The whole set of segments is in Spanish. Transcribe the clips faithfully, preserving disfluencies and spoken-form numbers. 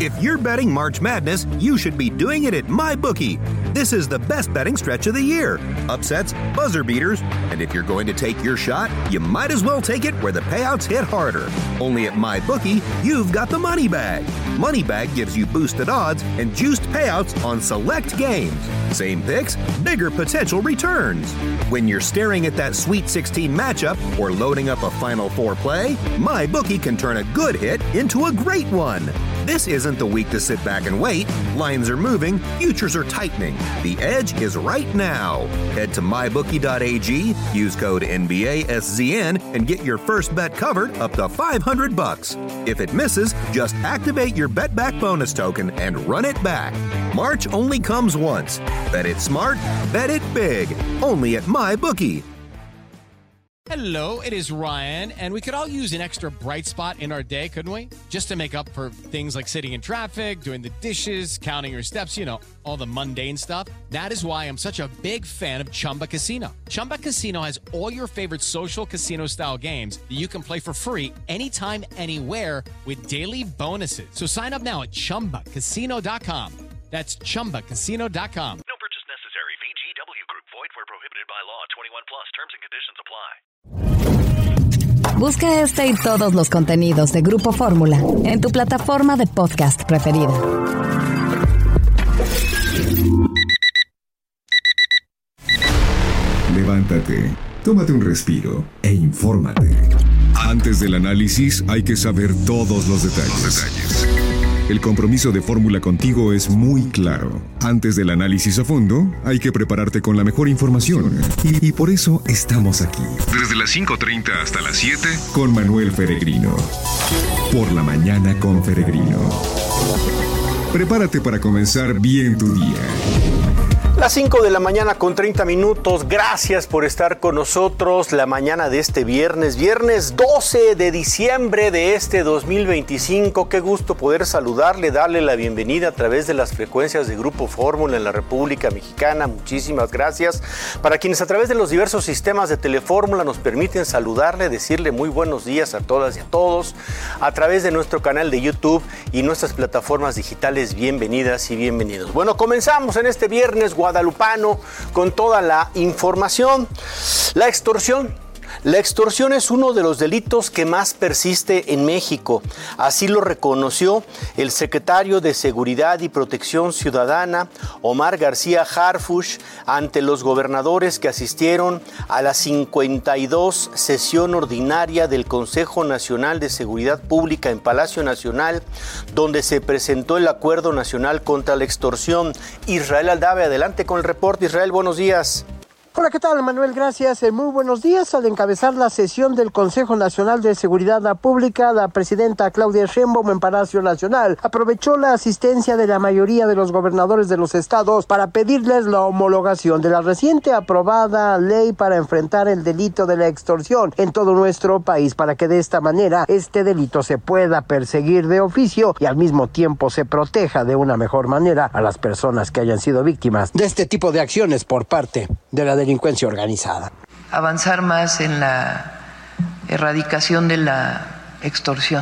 If you're betting March Madness, you should be doing it at MyBookie. This is the best betting stretch of the year. Upsets, buzzer beaters, and if you're going to take your shot, you might as well take it where the payouts hit harder. Only at MyBookie, you've got the Money Bag. Money Bag gives you boosted odds and juiced payouts on select games. Same picks, bigger potential returns. When you're staring at that Sweet sixteen matchup or loading up a Final Four play, MyBookie can turn a good hit into a great one. This isn't the week to sit back and wait. Lines are moving, futures are tightening. The edge is right now. Head to my bookie dot a g, use code N B A S Z N, and get your first bet covered up to five hundred bucks. If it misses, just activate your Bet Back bonus token and run it back. March only comes once. Bet it smart, bet it big. Only at MyBookie. Hello, it is Ryan, and we could all use an extra bright spot in our day, couldn't we? Just to make up for things like sitting in traffic, doing the dishes, counting your steps, you know, all the mundane stuff. That is why I'm such a big fan of Chumba Casino. Chumba Casino has all your favorite social casino-style games that you can play for free anytime, anywhere with daily bonuses. So sign up now at chumba casino dot com. That's chumba casino dot com. No purchase necessary. V G W Group. Void where prohibited by law. twenty-one plus. Terms and conditions apply. Busca este y todos los contenidos de Grupo Fórmula en tu plataforma de podcast preferida. Levántate, tómate un respiro e infórmate. Antes del análisis hay que saber todos los detalles. Los detalles. El compromiso de Fórmula contigo es muy claro. Antes del análisis a fondo, hay que prepararte con la mejor información. Y, y por eso estamos aquí. Desde las cinco treinta hasta las siete, con Manuel Feregrino. Por la mañana con Feregrino. Prepárate para comenzar bien tu día. Las cinco de la mañana con treinta minutos, gracias por estar con nosotros la mañana de este viernes, viernes doce de diciembre de este dos mil veinticinco. Qué gusto poder saludarle, darle la bienvenida a través de las frecuencias de Grupo Fórmula en la República Mexicana. Muchísimas gracias. Para quienes a través de los diversos sistemas de Telefórmula nos permiten saludarle, decirle muy buenos días a todas y a todos, a través de nuestro canal de YouTube y nuestras plataformas digitales, bienvenidas y bienvenidos. Bueno, comenzamos en este viernes guadalupano con toda la información. La extorsión. La extorsión es uno de los delitos que más persiste en México. Así lo reconoció el secretario de Seguridad y Protección Ciudadana, Omar García Harfuch, ante los gobernadores que asistieron a la cincuenta y dos sesión ordinaria del Consejo Nacional de Seguridad Pública en Palacio Nacional, donde se presentó el Acuerdo Nacional contra la Extorsión. Israel Aldave, adelante con el reporte. Israel, buenos días. Hola, ¿qué tal, Manuel? Gracias. Eh, muy buenos días. Al encabezar la sesión del Consejo Nacional de Seguridad Pública, la presidenta Claudia Sheinbaum en Palacio Nacional aprovechó la asistencia de la mayoría de los gobernadores de los estados para pedirles la homologación de la reciente aprobada ley para enfrentar el delito de la extorsión en todo nuestro país, para que de esta manera este delito se pueda perseguir de oficio y al mismo tiempo se proteja de una mejor manera a las personas que hayan sido víctimas de este tipo de acciones por parte de la delincuencia organizada. Avanzar más en la erradicación de la extorsión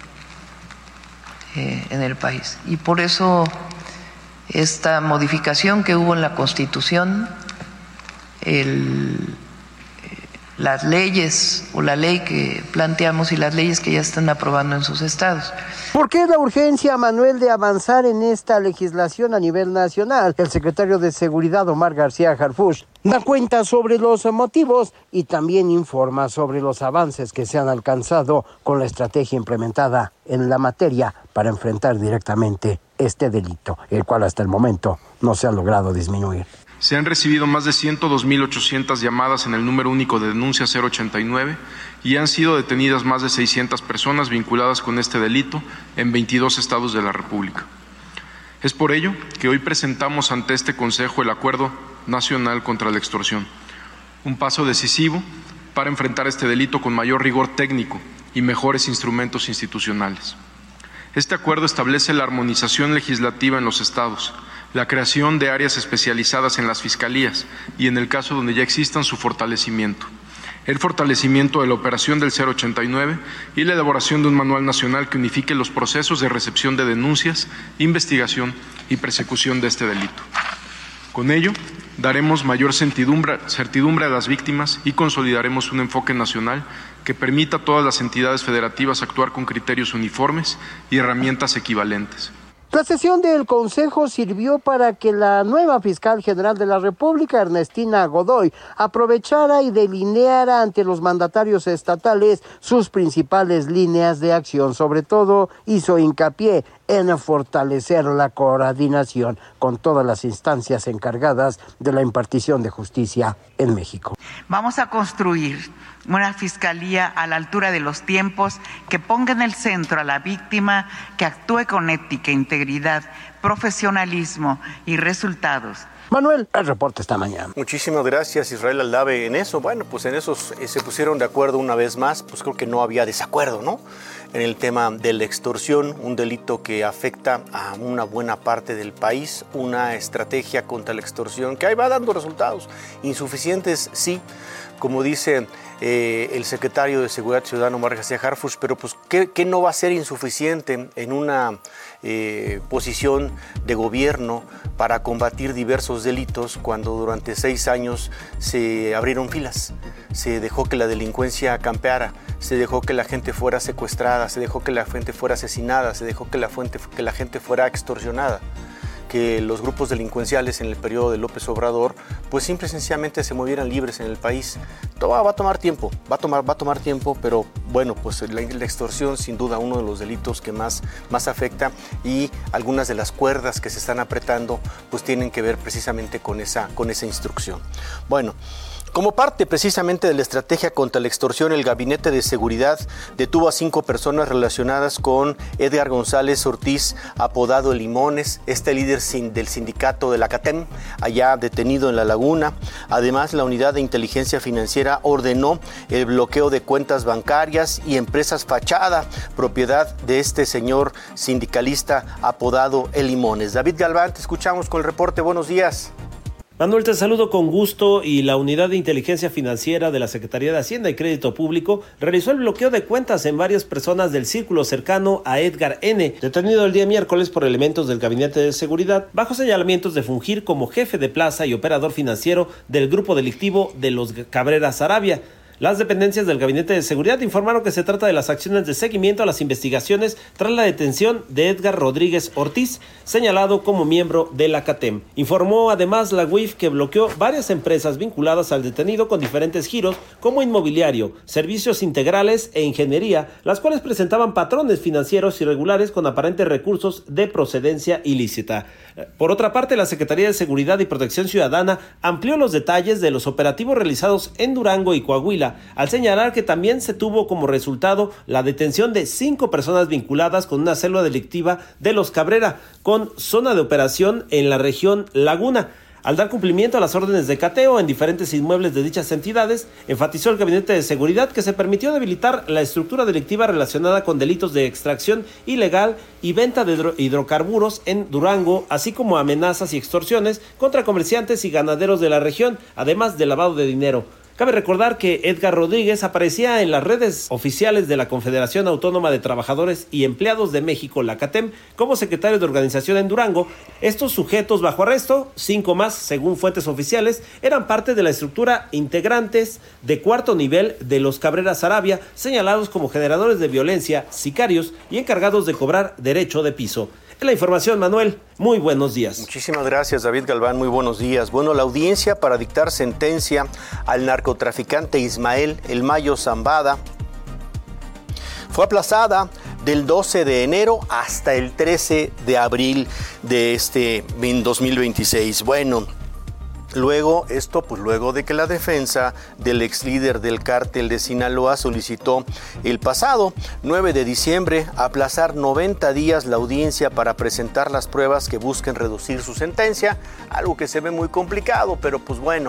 eh, en el país. Y por eso esta modificación que hubo en la Constitución, el, eh, las leyes o la ley que planteamos y las leyes que ya están aprobando en sus estados. ¿Por qué la urgencia, Manuel, de avanzar en esta legislación a nivel nacional? El secretario de Seguridad, Omar García Harfuch, da cuenta sobre los motivos y también informa sobre los avances que se han alcanzado con la estrategia implementada en la materia para enfrentar directamente este delito, el cual hasta el momento no se ha logrado disminuir. Se han recibido más de ciento dos mil ochocientas llamadas en el número único de denuncia cero ochenta y nueve y han sido detenidas más de seiscientas personas vinculadas con este delito en veintidós estados de la República. Es por ello que hoy presentamos ante este Consejo el Acuerdo Nacional contra la Extorsión, un paso decisivo para enfrentar este delito con mayor rigor técnico y mejores instrumentos institucionales. Este acuerdo establece la armonización legislativa en los estados, la creación de áreas especializadas en las fiscalías y, en el caso donde ya existan, su fortalecimiento, el fortalecimiento de la operación del cero ochenta y nueve y la elaboración de un manual nacional que unifique los procesos de recepción de denuncias, investigación y persecución de este delito. Con ello, daremos mayor certidumbre, certidumbre a las víctimas y consolidaremos un enfoque nacional que permita a todas las entidades federativas actuar con criterios uniformes y herramientas equivalentes. La sesión del Consejo sirvió para que la nueva fiscal general de la República, Ernestina Godoy, aprovechara y delineara ante los mandatarios estatales sus principales líneas de acción. Sobre todo, hizo hincapié en fortalecer la coordinación con todas las instancias encargadas de la impartición de justicia en México. Vamos a construir una fiscalía a la altura de los tiempos, que ponga en el centro a la víctima, que actúe con ética, integridad, profesionalismo y resultados. Manuel, el reporte esta mañana. Muchísimas gracias, Israel Aldave. En eso, bueno, pues en eso se pusieron de acuerdo una vez más, pues creo que no había desacuerdo, ¿no? En el tema de la extorsión, un delito que afecta a una buena parte del país, una estrategia contra la extorsión que ahí va dando resultados. Insuficientes, sí, como dice eh, el secretario de Seguridad Ciudadana, Omar García Harfuch, pero pues ¿qué, qué no va a ser insuficiente en una eh, posición de gobierno para combatir diversos delitos cuando durante seis años se abrieron filas, se dejó que la delincuencia campeara, se dejó que la gente fuera secuestrada, se dejó que la gente fuera asesinada, se dejó que la, fuente, que la gente fuera extorsionada, que los grupos delincuenciales en el periodo de López Obrador pues simple y sencillamente se movieran libres en el país? Todo va a tomar tiempo, va a tomar, va a tomar tiempo, pero bueno, pues la, la extorsión sin duda uno de los delitos que más, más afecta, y algunas de las cuerdas que se están apretando pues tienen que ver precisamente con esa, con esa instrucción. Bueno, como parte precisamente de la estrategia contra la extorsión, el Gabinete de Seguridad detuvo a cinco personas relacionadas con Edgar González Ortiz, apodado Limones, este líder del sindicato de la CATEM, allá detenido en La Laguna. Además, la Unidad de Inteligencia Financiera ordenó el bloqueo de cuentas bancarias y empresas fachada, propiedad de este señor sindicalista apodado El Limones. David Galván, te escuchamos con el reporte. Buenos días. Manuel, te saludo con gusto. Y la Unidad de Inteligencia Financiera de la Secretaría de Hacienda y Crédito Público realizó el bloqueo de cuentas en varias personas del círculo cercano a Edgar N., detenido el día miércoles por elementos del Gabinete de Seguridad, bajo señalamientos de fungir como jefe de plaza y operador financiero del grupo delictivo de los Cabrera Sarabia. Las dependencias del Gabinete de Seguridad informaron que se trata de las acciones de seguimiento a las investigaciones tras la detención de Edgar Rodríguez Ortiz, señalado como miembro de la CATEM. Informó además la U I F que bloqueó varias empresas vinculadas al detenido con diferentes giros como inmobiliario, servicios integrales e ingeniería, las cuales presentaban patrones financieros irregulares con aparentes recursos de procedencia ilícita. Por otra parte, la Secretaría de Seguridad y Protección Ciudadana amplió los detalles de los operativos realizados en Durango y Coahuila, al señalar que también se tuvo como resultado la detención de cinco personas vinculadas con una célula delictiva de los Cabrera, con zona de operación en la región Laguna. Al dar cumplimiento a las órdenes de cateo en diferentes inmuebles de dichas entidades, enfatizó el Gabinete de Seguridad que se permitió debilitar la estructura delictiva relacionada con delitos de extracción ilegal y venta de hidrocarburos en Durango, así como amenazas y extorsiones contra comerciantes y ganaderos de la región, además de lavado de dinero. Cabe recordar que Edgar Rodríguez aparecía en las redes oficiales de la Confederación Autónoma de Trabajadores y Empleados de México, la CATEM, como secretario de organización en Durango. Estos sujetos bajo arresto, cinco más según fuentes oficiales, eran parte de la estructura integrantes de cuarto nivel de los Cabrera Sarabia, señalados como generadores de violencia, sicarios y encargados de cobrar derecho de piso. La información, Manuel. Muy buenos días. Muchísimas gracias, David Galván. Muy buenos días. Bueno, la audiencia para dictar sentencia al narcotraficante Ismael El Mayo Zambada fue aplazada del doce de enero hasta el trece de abril de este dos mil veintiséis. Bueno, luego, esto pues luego de que la defensa del ex líder del cártel de Sinaloa solicitó el pasado nueve de diciembre aplazar noventa días la audiencia para presentar las pruebas que busquen reducir su sentencia, algo que se ve muy complicado, pero pues bueno,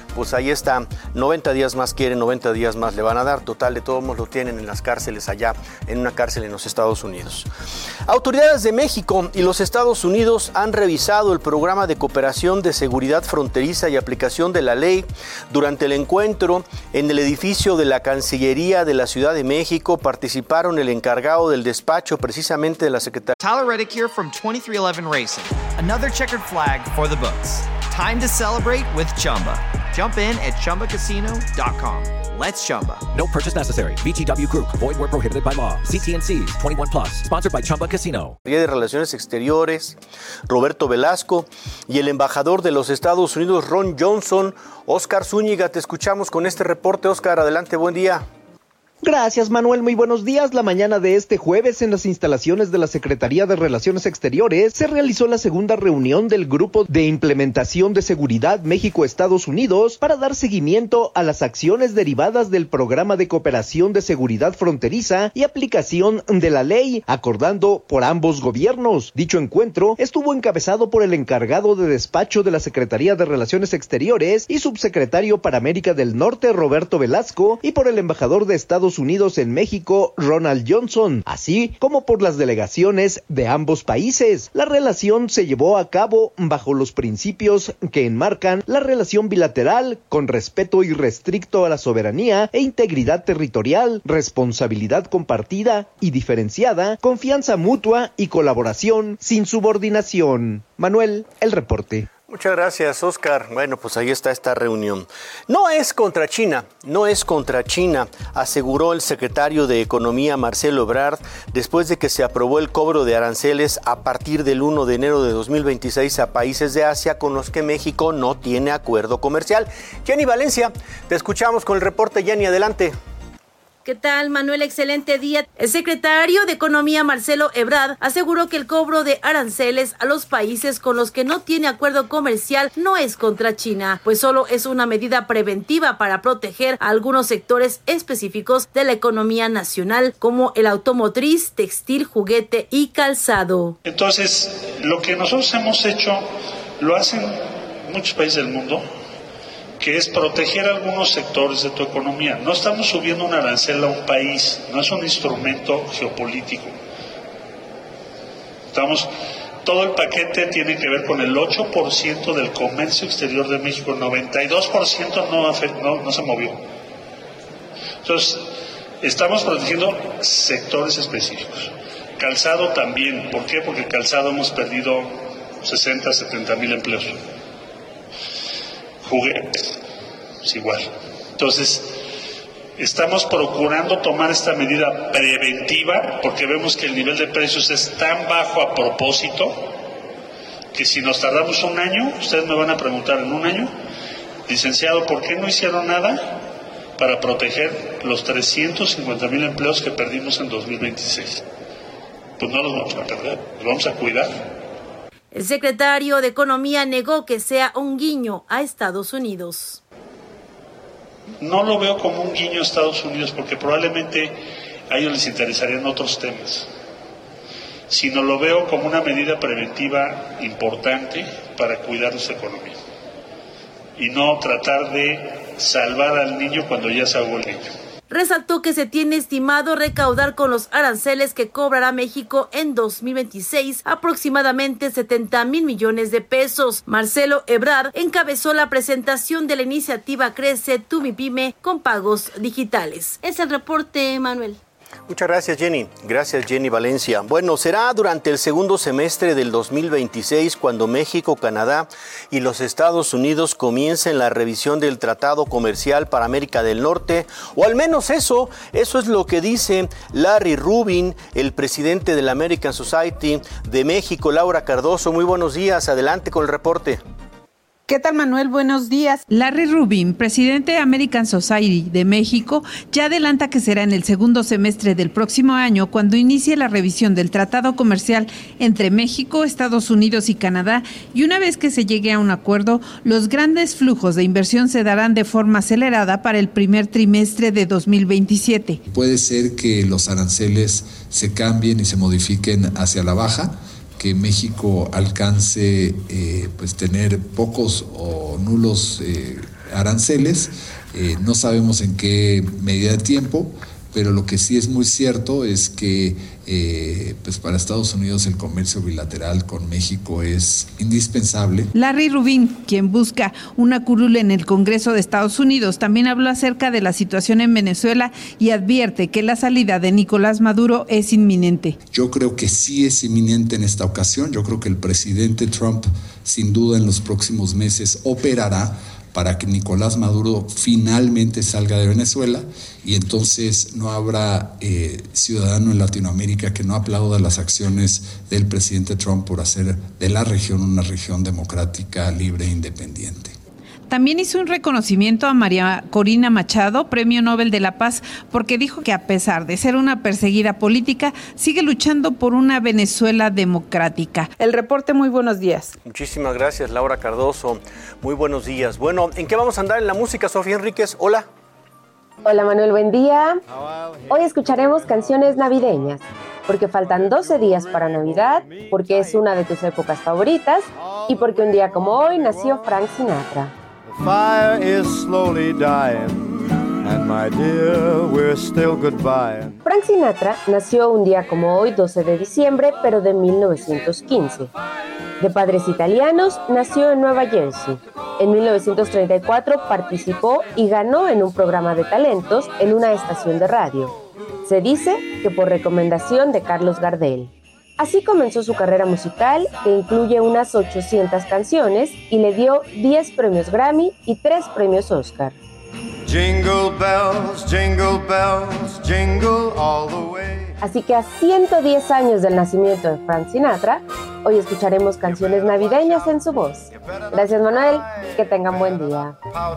pues ahí está, noventa días más quieren, noventa días más le van a dar. Total, de todos modos lo tienen en las cárceles allá, en una cárcel en los Estados Unidos. Autoridades de México y los Estados Unidos han revisado el programa de cooperación de seguridad fronteriza y aplicación de la ley. Durante el encuentro en el edificio de la Cancillería de la Ciudad de México participaron el encargado del despacho precisamente de la Secretaría. Tyler Reddick here from twenty-three eleven Racing. Another checkered flag for the books. Time to celebrate with Chumba. Jump in at chumba casino dot com. Let's Chumba. No purchase necessary. V G W Group. Void where prohibited by law. C T and C's. twenty-one plus. Sponsored by Chumba Casino. de Relaciones Exteriores, Roberto Velasco, y el embajador de los Estados Unidos, Ron Johnson. Oscar Zúñiga, te escuchamos con este reporte. Oscar, adelante, buen día. Gracias, Manuel. Muy buenos días. La mañana de este jueves, en las instalaciones de la Secretaría de Relaciones Exteriores, se realizó la segunda reunión del Grupo de Implementación de Seguridad México-Estados Unidos para dar seguimiento a las acciones derivadas del Programa de Cooperación de Seguridad Fronteriza y aplicación de la ley, acordando por ambos gobiernos. Dicho encuentro estuvo encabezado por el encargado de despacho de la Secretaría de Relaciones Exteriores y subsecretario para América del Norte, Roberto Velasco, y por el embajador de Estados Unidos en México, Ronald Johnson, así como por las delegaciones de ambos países. La relación se llevó a cabo bajo los principios que enmarcan la relación bilateral, con respeto irrestricto a la soberanía e integridad territorial, responsabilidad compartida y diferenciada, confianza mutua y colaboración sin subordinación. Manuel, el reporte. Muchas gracias, Oscar. Bueno, pues ahí está esta reunión. No es contra China, no es contra China, aseguró el secretario de Economía, Marcelo Ebrard, después de que se aprobó el cobro de aranceles a partir del primero de enero de dos mil veintiséis a países de Asia con los que México no tiene acuerdo comercial. Jenny Valencia, te escuchamos con el reporte. Jenny, adelante. ¿Qué tal, Manuel? Excelente día. El secretario de Economía, Marcelo Ebrard, aseguró que el cobro de aranceles a los países con los que no tiene acuerdo comercial no es contra China, pues solo es una medida preventiva para proteger a algunos sectores específicos de la economía nacional, como el automotriz, textil, juguete y calzado. Entonces, lo que nosotros hemos hecho, lo hacen muchos países del mundo, que es proteger algunos sectores de tu economía. No estamos subiendo un arancel a un país, no es un instrumento geopolítico. Estamos, todo el paquete tiene que ver con el ocho por ciento del comercio exterior de México, el noventa y dos por ciento no, no, no se movió. Entonces, estamos protegiendo sectores específicos. Calzado también, ¿por qué? Porque calzado hemos perdido sesenta, setenta mil empleos. Juguetes, es igual. Entonces, estamos procurando tomar esta medida preventiva porque vemos que el nivel de precios es tan bajo a propósito que si nos tardamos un año, ustedes me van a preguntar en un año, licenciado, ¿por qué no hicieron nada para proteger los trescientos cincuenta mil empleos que perdimos en dos mil veintiséis? Pues no los vamos a perder, los vamos a cuidar. El secretario de Economía negó que sea un guiño a Estados Unidos. No lo veo como un guiño a Estados Unidos porque probablemente a ellos les interesarían otros temas, sino lo veo como una medida preventiva importante para cuidar su economía y no tratar de salvar al niño cuando ya se ahogó el niño. Resaltó que se tiene estimado recaudar con los aranceles que cobrará México en dos mil veintiséis aproximadamente setenta mil millones de pesos. Marcelo Ebrard encabezó la presentación de la iniciativa Crece Tu Mi Pyme con pagos digitales. Es el reporte, Manuel. Muchas gracias, Jenny. Gracias, Jenny Valencia. Bueno, será durante el segundo semestre del dos mil veintiséis cuando México, Canadá y los Estados Unidos comiencen la revisión del Tratado Comercial para América del Norte, o al menos eso, eso es lo que dice Larry Rubin, el presidente de la American Society de México. Laura Cardoso, muy buenos días. Adelante con el reporte. ¿Qué tal, Manuel? Buenos días. Larry Rubin, presidente de American Society de México, ya adelanta que será en el segundo semestre del próximo año cuando inicie la revisión del Tratado Comercial entre México, Estados Unidos y Canadá, y una vez que se llegue a un acuerdo, los grandes flujos de inversión se darán de forma acelerada para el primer trimestre de dos mil veintisiete. Puede ser que los aranceles se cambien y se modifiquen hacia la baja, que México alcance eh, pues tener pocos o nulos eh, aranceles. Eh, no sabemos en qué medida de tiempo, pero lo que sí es muy cierto es que eh, pues para Estados Unidos el comercio bilateral con México es indispensable. Larry Rubin, quien busca una curul en el Congreso de Estados Unidos, también habló acerca de la situación en Venezuela y advierte que la salida de Nicolás Maduro es inminente. Yo creo que sí es inminente en esta ocasión. Yo creo que el presidente Trump, sin duda, en los próximos meses operará para que Nicolás Maduro finalmente salga de Venezuela y entonces no habrá eh, ciudadano en Latinoamérica que no aplauda las acciones del presidente Trump por hacer de la región una región democrática, libre e independiente. También hizo un reconocimiento a María Corina Machado, Premio Nobel de la Paz, porque dijo que a pesar de ser una perseguida política, sigue luchando por una Venezuela democrática. El reporte, muy buenos días. Muchísimas gracias, Laura Cardoso. Muy buenos días. Bueno, ¿en qué vamos a andar en la música, Sofía Enríquez? Hola. Hola, Manuel, buen día. Hoy escucharemos canciones navideñas, porque faltan doce días para Navidad, porque es una de tus épocas favoritas y porque un día como hoy nació Frank Sinatra. Fire is slowly dying, and my dear, we're still goodbye. Frank Sinatra nació un día como hoy, doce de diciembre, pero de mil novecientos quince. De padres italianos, nació en Nueva Jersey. En mil novecientos treinta y cuatro participó y ganó en un programa de talentos en una estación de radio. Se dice que por recomendación de Carlos Gardel. Así comenzó su carrera musical, que incluye unas ochocientas canciones, y le dio diez premios Grammy y tres premios Oscar. Jingle bells, jingle bells, jingle all the way. Así que a ciento diez años del nacimiento de Frank Sinatra, hoy escucharemos canciones navideñas en su voz. Gracias, Manuel, que tengan buen día.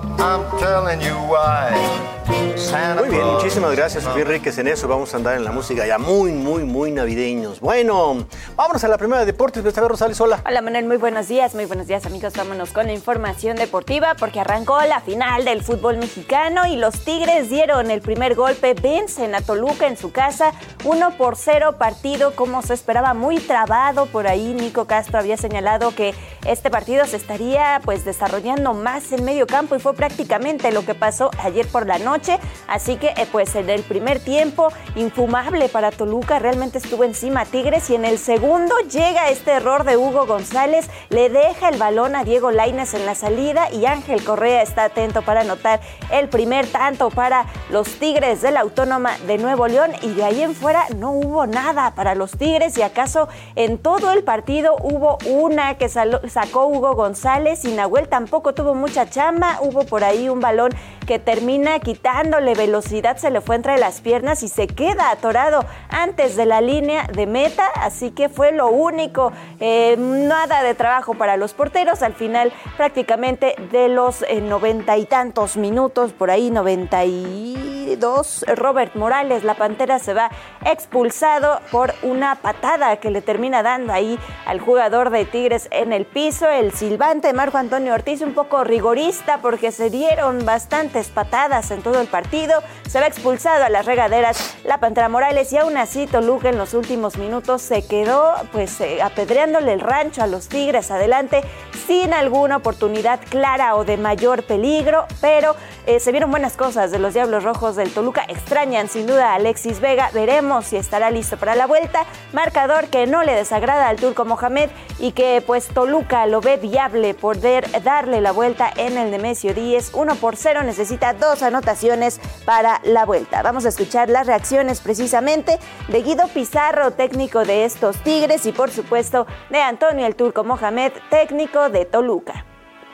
Muy bien, muchísimas gracias, Sofía Enríquez. En eso vamos a andar en la música ya muy, muy, muy navideños. Bueno, vámonos a la primera de deportes. Bestabel Rosales, hola. Hola, Manuel, muy buenos días, muy buenos días, amigos. Vámonos con la información deportiva porque arrancó la final del fútbol mexicano y los Tigres dieron el primer golpe, vencen a Toluca en su casa, uno por cero, partido como se esperaba, muy trabado. Por ahí Nico Castro había señalado que este partido se estaría pues desarrollando más en medio campo y fue prácticamente lo que pasó ayer por la noche. Así que eh, pues en el primer tiempo infumable para Toluca, realmente estuvo encima Tigres, y en el segundo llega este error de Hugo González, le deja el balón a Diego Lainez en la salida y Ángel Correa está atento para anotar el primer tanto para los Tigres de la Autónoma de Nuevo León, y de ahí en fuera no hubo nada para los Tigres, y acaso en todo el partido hubo una que sacó Hugo González y Nahuel tampoco tuvo mucha chamba. Hubo por ahí un balón que termina quitándole velocidad, se le fue entre las piernas y se queda atorado antes de la línea de meta, así que fue lo único, eh, nada de trabajo para los porteros. Al final prácticamente de los eh, noventa y tantos minutos, por ahí noventa y dos, Robert Morales, la Pantera, se va expulsado por una patada que le termina dando ahí al jugador de Tigres en el piso. El silbante Marco Antonio Ortiz, un poco rigorista porque se dieron bastantes patadas en todo el partido, se va expulsado a las regaderas la Pantera Morales, y aún así Toluca en los últimos minutos se quedó pues eh, apedreándole el rancho a los Tigres adelante sin alguna oportunidad clara o de mayor peligro, pero eh, se vieron buenas cosas de los Diablos Rojos del Toluca. Extrañan sin duda a Alexis Vega, veremos si estará listo para la vuelta. Marcador que no le desagrada al Turco Mohamed y que pues Toluca lo ve viable poder darle la vuelta en el Nemesio Díez. Uno por cero, necesita dos anotaciones para la vuelta. Vamos a escuchar las reacciones precisamente de Guido Pizarro, técnico de estos Tigres, y por supuesto de Antonio el Turco Mohamed, técnico de Toluca.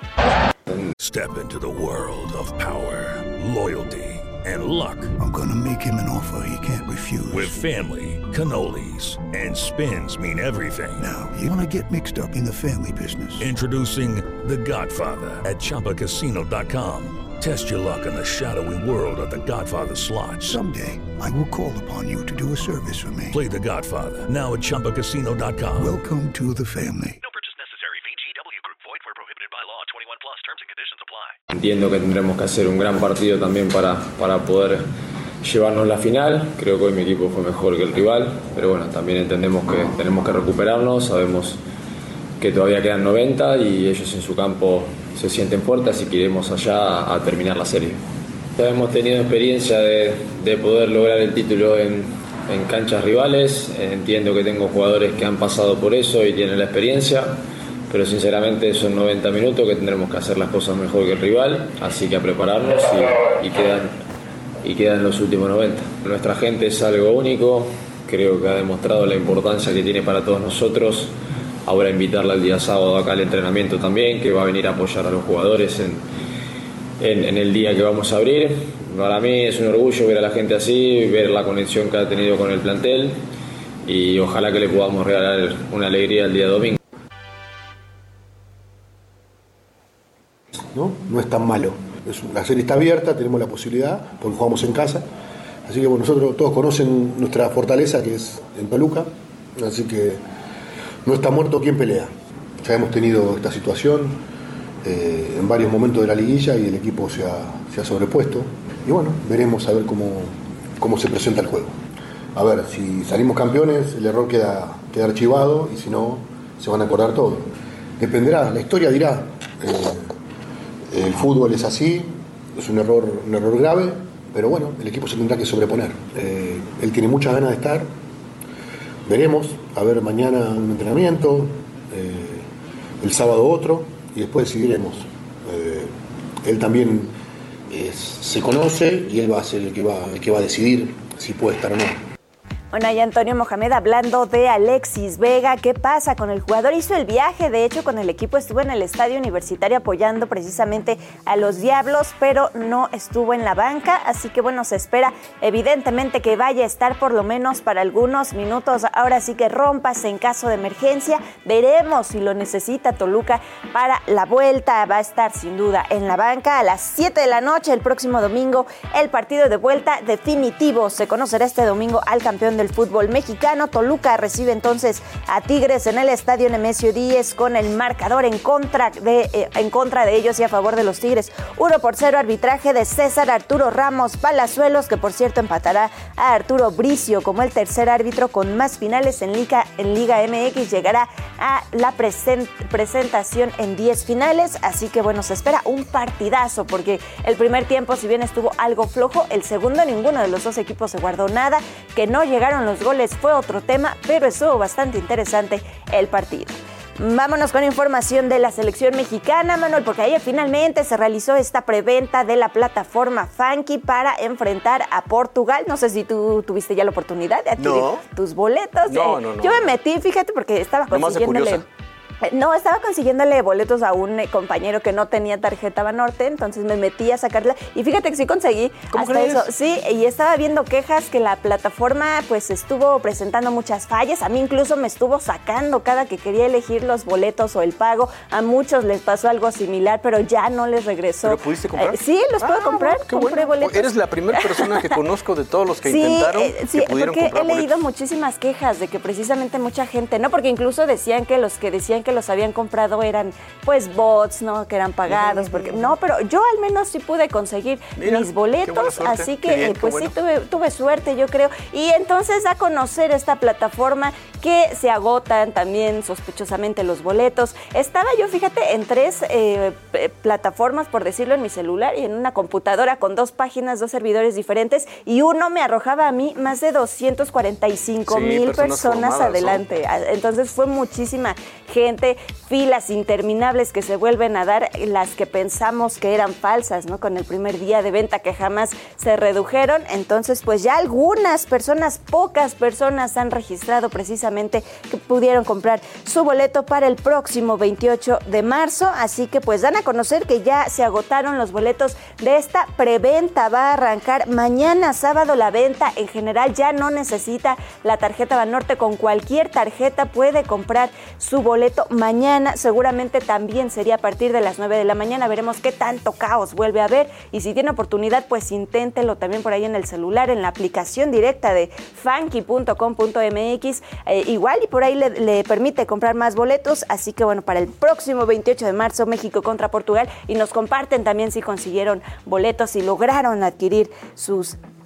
Step into the world of power, loyalty, and luck. I'm gonna make him an offer he can't refuse. With family, cannolis, and spins mean everything. Now, you wanna get mixed up in the family business. Introducing The Godfather at Chumba Casino dot com. Test your luck in the shadowy world of The Godfather slot. Someday, I will call upon you to do a service for me. Play The Godfather now at Chumba Casino dot com. Welcome to the family. No purchase necessary. V G W Group. Void where prohibited by law. twenty-one plus. Terms and conditions apply. Entiendo que tendremos que hacer un gran partido también para, para poder llevarnos la final. Creo que hoy mi equipo fue mejor que el rival, pero bueno, también entendemos que tenemos que recuperarnos. Sabemos que todavía quedan noventa y ellos en su campo se sienten fuertes, así que iremos allá a terminar la serie. Ya hemos tenido experiencia de, de poder lograr el título en, en canchas rivales. Entiendo que tengo jugadores que han pasado por eso y tienen la experiencia, pero sinceramente son noventa minutos que tendremos que hacer las cosas mejor que el rival, así que a prepararnos y, y, quedan, y quedan los últimos noventa. Nuestra gente es algo único, creo que ha demostrado la importancia que tiene para todos nosotros. Ahora invitarla el día sábado acá al entrenamiento también, que va a venir a apoyar a los jugadores en, en, en el día que vamos a abrir. Para mí es un orgullo ver a la gente así, ver la conexión que ha tenido con el plantel y ojalá que le podamos regalar una alegría el día domingo. No, no es tan malo. Es, la serie está abierta, tenemos la posibilidad, porque jugamos en casa. Así que bueno, nosotros todos conocen nuestra fortaleza, que es en Toluca. Así que no está muerto quien pelea. Ya hemos tenido esta situación eh, en varios momentos de la liguilla y el equipo se ha, se ha sobrepuesto. Y bueno, veremos a ver cómo, cómo se presenta el juego. A ver, si salimos campeones, el error queda, queda archivado y si no, se van a acordar todo. Dependerá, la historia dirá. Eh, el fútbol es así, es un error, un error grave, pero bueno, el equipo se tendrá que sobreponer. Eh, él tiene muchas ganas de estar. Veremos, a ver mañana un entrenamiento, eh, el sábado otro, y después decidiremos. Eh, él también es, se conoce y él va a ser el que va, el que va a decidir si puede estar o no. Bueno, y Antonio Mohamed hablando de Alexis Vega, ¿qué pasa con el jugador? Hizo el viaje, de hecho, con el equipo estuvo en el estadio universitario apoyando precisamente a los Diablos, pero no estuvo en la banca, así que bueno, se espera evidentemente que vaya a estar por lo menos para algunos minutos. Ahora sí que rómpase en caso de emergencia, veremos si lo necesita Toluca para la vuelta. Va a estar sin duda en la banca a las siete de la noche el próximo domingo, el partido de vuelta definitivo. Se conocerá este domingo al campeón del fútbol mexicano. Toluca recibe entonces a Tigres en el estadio Nemesio Díez con el marcador en contra de eh, en contra de ellos y a favor de los Tigres. uno por cero, arbitraje de César Arturo Ramos Palazuelos, que por cierto empatará a Arturo Bricio como el tercer árbitro con más finales en Liga, en Liga M X. Llegará a la present, presentación en diez finales, así que bueno, se espera un partidazo porque el primer tiempo, si bien estuvo algo flojo, el segundo ninguno de los dos equipos se guardó nada. Que no llegaron los goles fue otro tema, pero estuvo bastante interesante el partido. Vámonos con información de la selección mexicana, Manuel, porque ayer finalmente se realizó esta preventa de la plataforma Funky para enfrentar a Portugal. No sé si tú tuviste ya la oportunidad de adquirir no. tus boletos. No, no, no. Yo me metí, fíjate, porque estaba consiguiéndole... No, estaba consiguiéndole boletos a un compañero que no tenía tarjeta Banorte, entonces me metí a sacarla y fíjate que sí conseguí ¿Cómo hasta crees? eso. Sí, y estaba viendo quejas que la plataforma pues estuvo presentando muchas fallas. A mí incluso me estuvo sacando cada que quería elegir los boletos o el pago. A muchos les pasó algo similar, pero ya no les regresó. ¿Pero pudiste comprar? Eh, sí, los ah, puedo comprar. Qué Compré bueno. boletos. Eres la primera persona que conozco de todos los que sí, intentaron eh, sí, que pudieron porque comprar he leído boletos. muchísimas quejas de que precisamente mucha gente, no, porque incluso decían que los que decían que los habían comprado eran pues bots, ¿no? Que eran pagados, porque no, pero yo al menos sí pude conseguir Mira, mis boletos, así que bien, pues bueno. sí tuve, tuve suerte, yo creo. Y entonces a conocer esta plataforma que se agotan también sospechosamente los boletos. Estaba yo, fíjate, en tres eh, plataformas, por decirlo, en mi celular y en una computadora con dos páginas, dos servidores diferentes, y uno me arrojaba a mí más de doscientos cuarenta y cinco mil sí, personas, personas formadas, adelante. ¿no? Entonces fue muchísima gente, filas interminables que se vuelven a dar, las que pensamos que eran falsas, ¿no? Con el primer día de venta que jamás se redujeron. Entonces, pues ya algunas personas, pocas personas han registrado precisamente que pudieron comprar su boleto para el próximo veintiocho de marzo. Así que pues dan a conocer que ya se agotaron los boletos de esta preventa. Va a arrancar mañana sábado la venta. En general ya no necesita la tarjeta Banorte. Con cualquier tarjeta puede comprar su boleto mañana. Seguramente también sería a partir de las nueve de la mañana. Veremos qué tanto caos vuelve a haber. Y si tiene oportunidad, pues inténtelo también por ahí en el celular, en la aplicación directa de funky punto com punto m x. Eh, igual y por ahí le, le permite comprar más boletos. Así que bueno, para el próximo veintiocho de marzo, México contra Portugal. Y nos comparten también si consiguieron boletos y lograron adquirir sus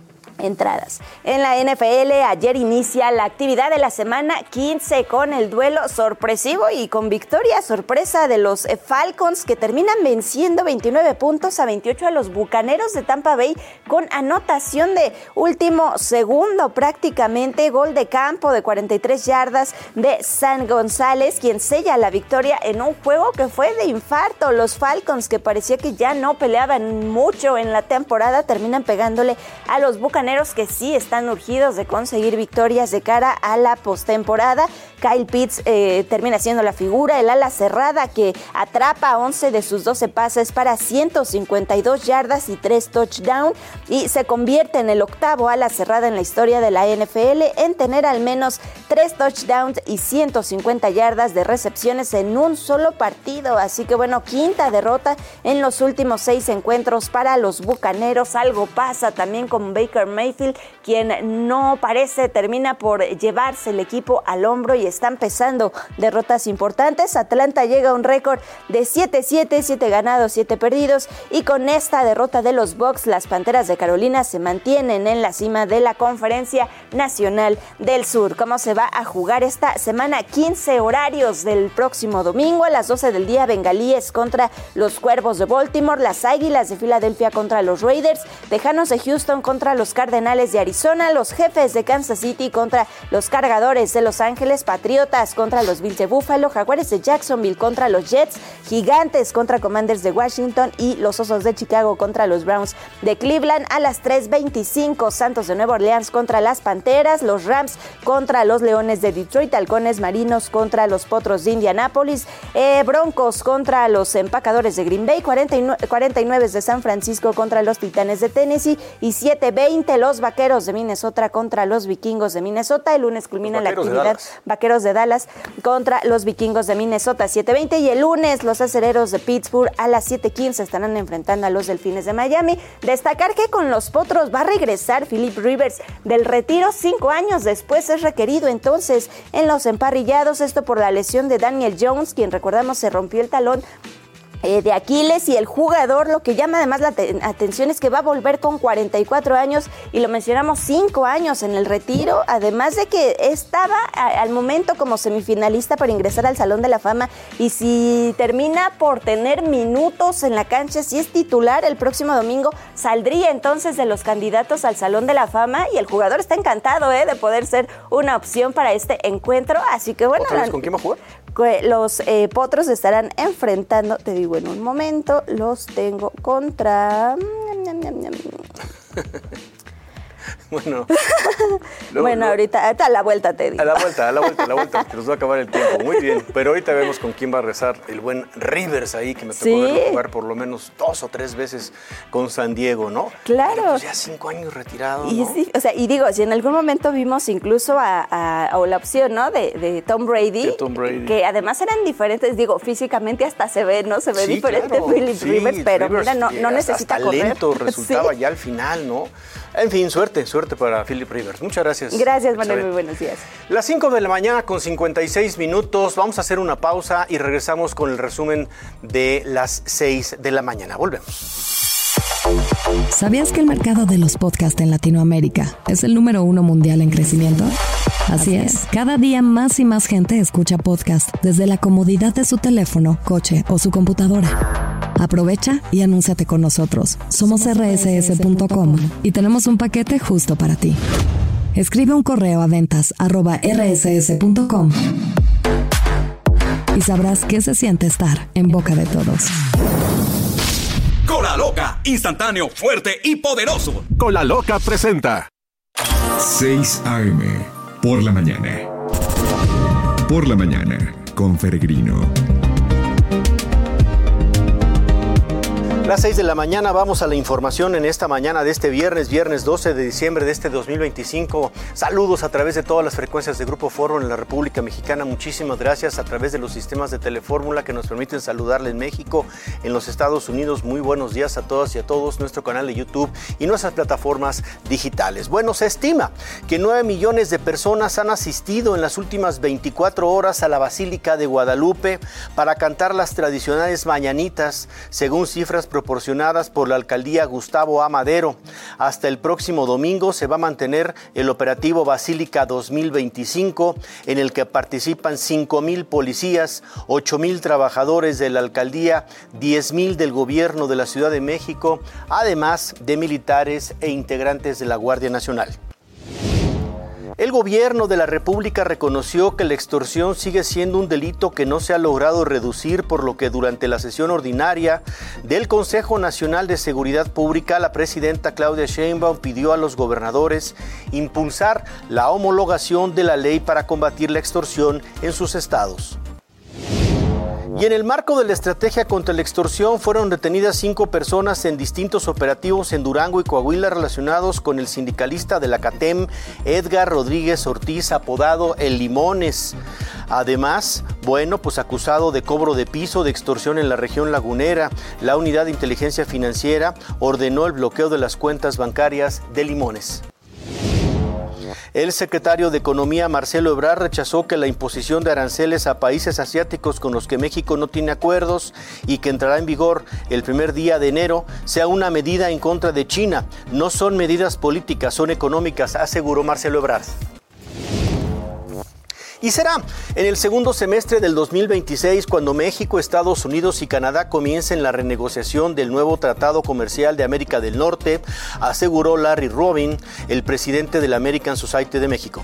entradas. En la N F L, ayer inicia la actividad de la semana quince con el duelo sorpresivo y con victoria sorpresa de los Falcons, que terminan venciendo veintinueve puntos a veintiocho a los Bucaneros de Tampa Bay con anotación de último segundo, prácticamente gol de campo de cuarenta y tres yardas de San González, quien sella la victoria en un juego que fue de infarto. Los Falcons, que parecía que ya no peleaban mucho en la temporada, terminan pegándole a los Bucaneros, que sí están urgidos de conseguir victorias de cara a la postemporada. Kyle Pitts eh, termina siendo la figura, el ala cerrada que atrapa once de sus doce pases para ciento cincuenta y dos yardas y tres touchdowns, y se convierte en el octavo ala cerrada en la historia de la N F L en tener al menos tres touchdowns y ciento cincuenta yardas de recepciones en un solo partido. Así que bueno, quinta derrota en los últimos seis encuentros para los Bucaneros. Algo pasa también con Baker Mayfield, quien no parece termina por llevarse el equipo al hombro y están pesando derrotas importantes. Atlanta llega a un récord de siete siete, siete ganados, siete perdidos, y con esta derrota de los Bucs, las Panteras de Carolina se mantienen en la cima de la Conferencia Nacional del Sur. ¿Cómo se va a jugar esta semana? quince horarios del próximo domingo a las doce del día: Bengalíes contra los Cuervos de Baltimore, las Águilas de Filadelfia contra los Raiders, Tejanos de Houston contra los Cardenales de Arizona, los Jefes de Kansas City contra los Cargadores de Los Ángeles, Patriotas contra los Bills de Buffalo, Jaguares de Jacksonville contra los Jets, Gigantes contra Commanders de Washington y los Osos de Chicago contra los Browns de Cleveland. A las tres veinticinco, Santos de Nueva Orleans contra las Panteras, los Rams contra los Leones de Detroit, Halcones Marinos contra los Potros de Indianápolis, eh, Broncos contra los Empacadores de Green Bay, cuarenta y nueve, cuarenta y nueve de San Francisco contra los Titanes de Tennessee, y siete veinte los Vaqueros de Minnesota contra los Vikingos de Minnesota. El lunes culmina la actividad Vaqueros de Dallas contra los Vikingos de Minnesota, siete veinte, y el lunes los Acereros de Pittsburgh a las siete quince estarán enfrentando a los Delfines de Miami. Destacar que con los Potros va a regresar Philip Rivers del retiro cinco años después. Es requerido entonces en los emparrillados, esto por la lesión de Daniel Jones, quien recordamos se rompió el talón Eh, de Aquiles, y el jugador, lo que llama además la te- atención es que va a volver con cuarenta y cuatro años, y lo mencionamos, cinco años en el retiro, además de que estaba a- al momento como semifinalista para ingresar al Salón de la Fama, y si termina por tener minutos en la cancha, si es titular el próximo domingo, saldría entonces de los candidatos al Salón de la Fama, y el jugador está encantado eh, de poder ser una opción para este encuentro. Así que bueno, ¿Otra vez con quién va a jugar? Los eh, Potros estarán enfrentando, te digo en un momento, los tengo contra... Bueno, luego, bueno, ahorita, ahorita a la vuelta te digo. A la vuelta, a la vuelta, a la vuelta, porque nos va a acabar el tiempo. Muy bien, pero ahorita vemos con quién va a rezar el buen Rivers ahí, que me tocó ¿Sí? verlo jugar por lo menos dos o tres veces con San Diego, ¿no? Claro. Pero pues ya cinco años retirado, y, ¿no? sí, o sea, y digo, si en algún momento vimos incluso a, a, a la opción, ¿no? De, de Tom Brady, de Tom Brady, que además eran diferentes, digo, físicamente hasta se ve, ¿no? Se ve sí, diferente claro. Philip sí, Rivers, pero Rivers, mira, no, no necesita hasta correr. lento resultaba sí. ya al final, ¿no? En fin, suerte, suerte para Philip Rivers. Muchas gracias. Gracias, Manuel, Isabel. Muy buenos días. Las cinco de la mañana con cincuenta y seis minutos. Vamos a hacer una pausa y regresamos con el resumen de las seis de la mañana. Volvemos. ¿Sabías que el mercado de los podcasts en Latinoamérica es el número uno mundial en crecimiento? Así es, cada día más y más gente escucha podcasts desde la comodidad de su teléfono, coche o su computadora. Aprovecha y anúnciate con nosotros. Somos erre ese ese punto com y tenemos un paquete justo para ti. Escribe un correo a ventas arroba erre ese ese punto com y sabrás qué se siente estar en boca de todos. Cola Loca, instantáneo, fuerte y poderoso. Cola Loca presenta seis a eme por la mañana. Por la mañana con Peregrino. Las seis de la mañana, vamos a la información en esta mañana de este viernes, viernes doce de diciembre de este dos mil veinticinco. Saludos a través de todas las frecuencias de Grupo Fórmula en la República Mexicana. Muchísimas gracias a través de los sistemas de Telefórmula que nos permiten saludarle en México, en los Estados Unidos. Muy buenos días a todas y a todos, nuestro canal de YouTube y nuestras plataformas digitales. Bueno, se estima que nueve millones de personas han asistido en las últimas veinticuatro horas a la Basílica de Guadalupe para cantar las tradicionales mañanitas, según cifras proporcionadas proporcionadas por la alcaldía Gustavo A. Madero. Hasta el próximo domingo se va a mantener el operativo Basílica dos mil veinticinco, en el que participan cinco mil policías, ocho mil trabajadores de la alcaldía, diez mil del gobierno de la Ciudad de México, además de militares e integrantes de la Guardia Nacional. El gobierno de la República reconoció que la extorsión sigue siendo un delito que no se ha logrado reducir, por lo que durante la sesión ordinaria del Consejo Nacional de Seguridad Pública, la presidenta Claudia Sheinbaum pidió a los gobernadores impulsar la homologación de la ley para combatir la extorsión en sus estados. Y en el marco de la estrategia contra la extorsión fueron detenidas cinco personas en distintos operativos en Durango y Coahuila relacionados con el sindicalista de la CATEM, Edgar Rodríguez Ortiz, apodado El Limones. Además, bueno, pues acusado de cobro de piso de extorsión en la región lagunera, la Unidad de Inteligencia Financiera ordenó el bloqueo de las cuentas bancarias de Limones. El secretario de Economía, Marcelo Ebrard, rechazó que la imposición de aranceles a países asiáticos con los que México no tiene acuerdos y que entrará en vigor el primer día de enero sea una medida en contra de China. No son medidas políticas, son económicas, aseguró Marcelo Ebrard. Y será en el segundo semestre del dos mil veintiséis cuando México, Estados Unidos y Canadá comiencen la renegociación del nuevo Tratado Comercial de América del Norte, aseguró Larry Rubin, el presidente de la American Society de México.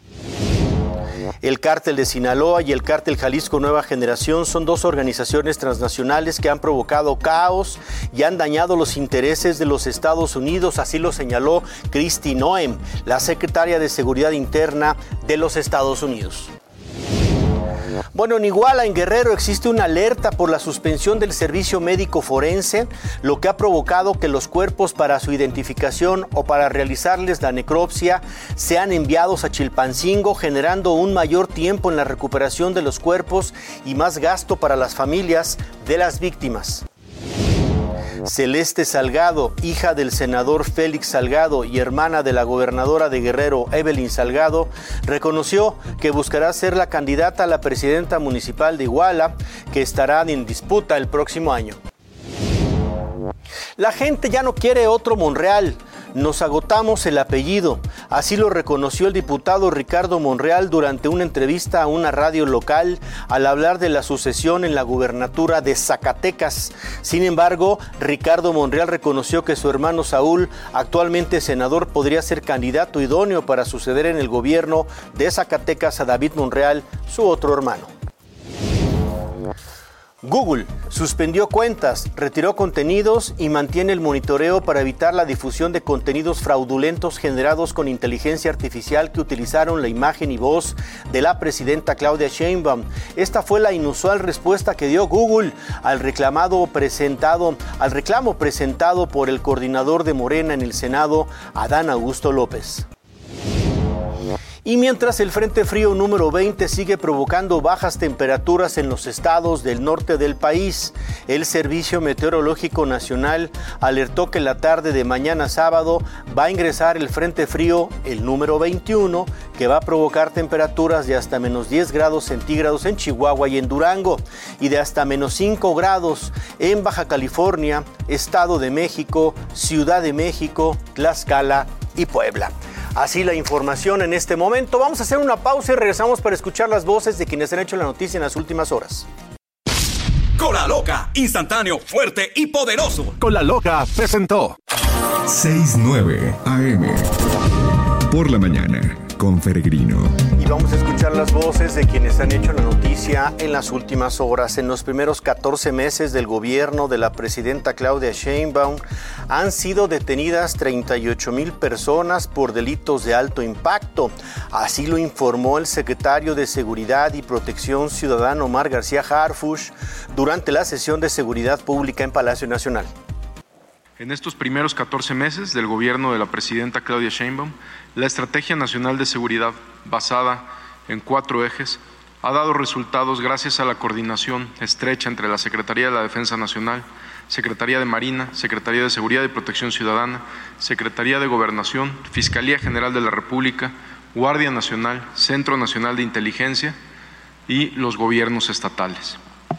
El Cártel de Sinaloa y el Cártel Jalisco Nueva Generación son dos organizaciones transnacionales que han provocado caos y han dañado los intereses de los Estados Unidos, así lo señaló Kristi Noem, la secretaria de Seguridad Interna de los Estados Unidos. Bueno, en Iguala, en Guerrero, existe una alerta por la suspensión del servicio médico forense, lo que ha provocado que los cuerpos para su identificación o para realizarles la necropsia sean enviados a Chilpancingo, generando un mayor tiempo en la recuperación de los cuerpos y más gasto para las familias de las víctimas. Celeste Salgado, hija del senador Félix Salgado y hermana de la gobernadora de Guerrero, Evelyn Salgado, reconoció que buscará ser la candidata a la presidenta municipal de Iguala, que estará en disputa el próximo año. La gente ya no quiere otro Monreal. Nos agotamos el apellido. Así lo reconoció el diputado Ricardo Monreal durante una entrevista a una radio local al hablar de la sucesión en la gubernatura de Zacatecas. Sin embargo, Ricardo Monreal reconoció que su hermano Saúl, actualmente senador, podría ser candidato idóneo para suceder en el gobierno de Zacatecas a David Monreal, su otro hermano. Google suspendió cuentas, retiró contenidos y mantiene el monitoreo para evitar la difusión de contenidos fraudulentos generados con inteligencia artificial que utilizaron la imagen y voz de la presidenta Claudia Sheinbaum. Esta fue la inusual respuesta que dio Google al reclamado presentado, al reclamo presentado por el coordinador de Morena en el Senado, Adán Augusto López. Y mientras el Frente Frío número veinte sigue provocando bajas temperaturas en los estados del norte del país, el Servicio Meteorológico Nacional alertó que la tarde de mañana sábado va a ingresar el Frente Frío, el número veintiuno, que va a provocar temperaturas de hasta menos diez grados centígrados en Chihuahua y en Durango, y de hasta menos cinco grados en Baja California, Estado de México, Ciudad de México, Tlaxcala y Puebla. Así la información en este momento. Vamos a hacer una pausa y regresamos para escuchar las voces de quienes han hecho la noticia en las últimas horas. Cola Loca, instantáneo, fuerte y poderoso. Cola Loca presentó seis nueve A M por la mañana con Peregrino. Y vamos a escuchar las voces de quienes han hecho la noticia en las últimas horas. En los primeros catorce meses del gobierno de la presidenta Claudia Sheinbaum han sido detenidas treinta y ocho mil personas por delitos de alto impacto. Así lo informó el secretario de Seguridad y Protección Ciudadana, Omar García Harfuch, durante la sesión de Seguridad Pública en Palacio Nacional. En estos primeros catorce meses del gobierno de la presidenta Claudia Sheinbaum, la Estrategia Nacional de Seguridad, basada en cuatro ejes, ha dado resultados gracias a la coordinación estrecha entre la Secretaría de la Defensa Nacional, Secretaría de Marina, Secretaría de Seguridad y Protección Ciudadana, Secretaría de Gobernación, Fiscalía General de la República, Guardia Nacional, Centro Nacional de Inteligencia y los gobiernos estatales.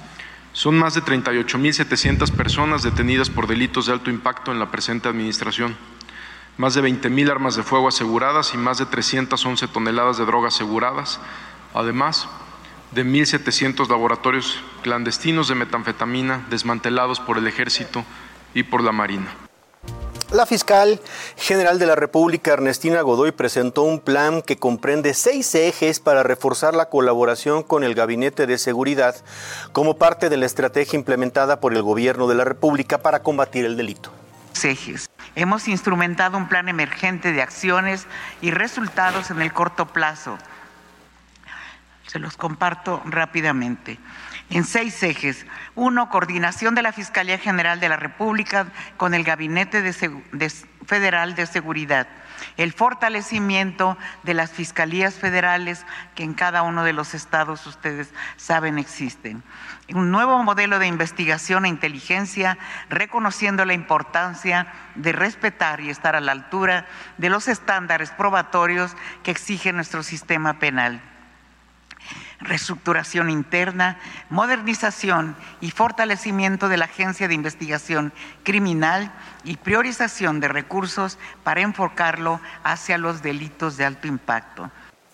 Son más de treinta y ocho mil setecientas personas detenidas por delitos de alto impacto en la presente administración, más de veinte mil armas de fuego aseguradas y más de trescientas once toneladas de droga aseguradas, además de mil setecientos laboratorios clandestinos de metanfetamina desmantelados por el Ejército y por la Marina. La fiscal general de la República, Ernestina Godoy, presentó un plan que comprende seis ejes para reforzar la colaboración con el Gabinete de Seguridad como parte de la estrategia implementada por el Gobierno de la República para combatir el delito. Ejes. Hemos instrumentado un plan emergente de acciones y resultados en el corto plazo. Se los comparto rápidamente. En seis ejes. Uno, coordinación de la Fiscalía General de la República con el Gabinete de Segu- de Federal de Seguridad. El fortalecimiento de las fiscalías federales que en cada uno de los estados ustedes saben existen. Un nuevo modelo de investigación e inteligencia, reconociendo la importancia de respetar y estar a la altura de los estándares probatorios que exige nuestro sistema penal. Reestructuración interna, modernización y fortalecimiento de la Agencia de Investigación Criminal y priorización de recursos para enfocarlo hacia los delitos de alto impacto.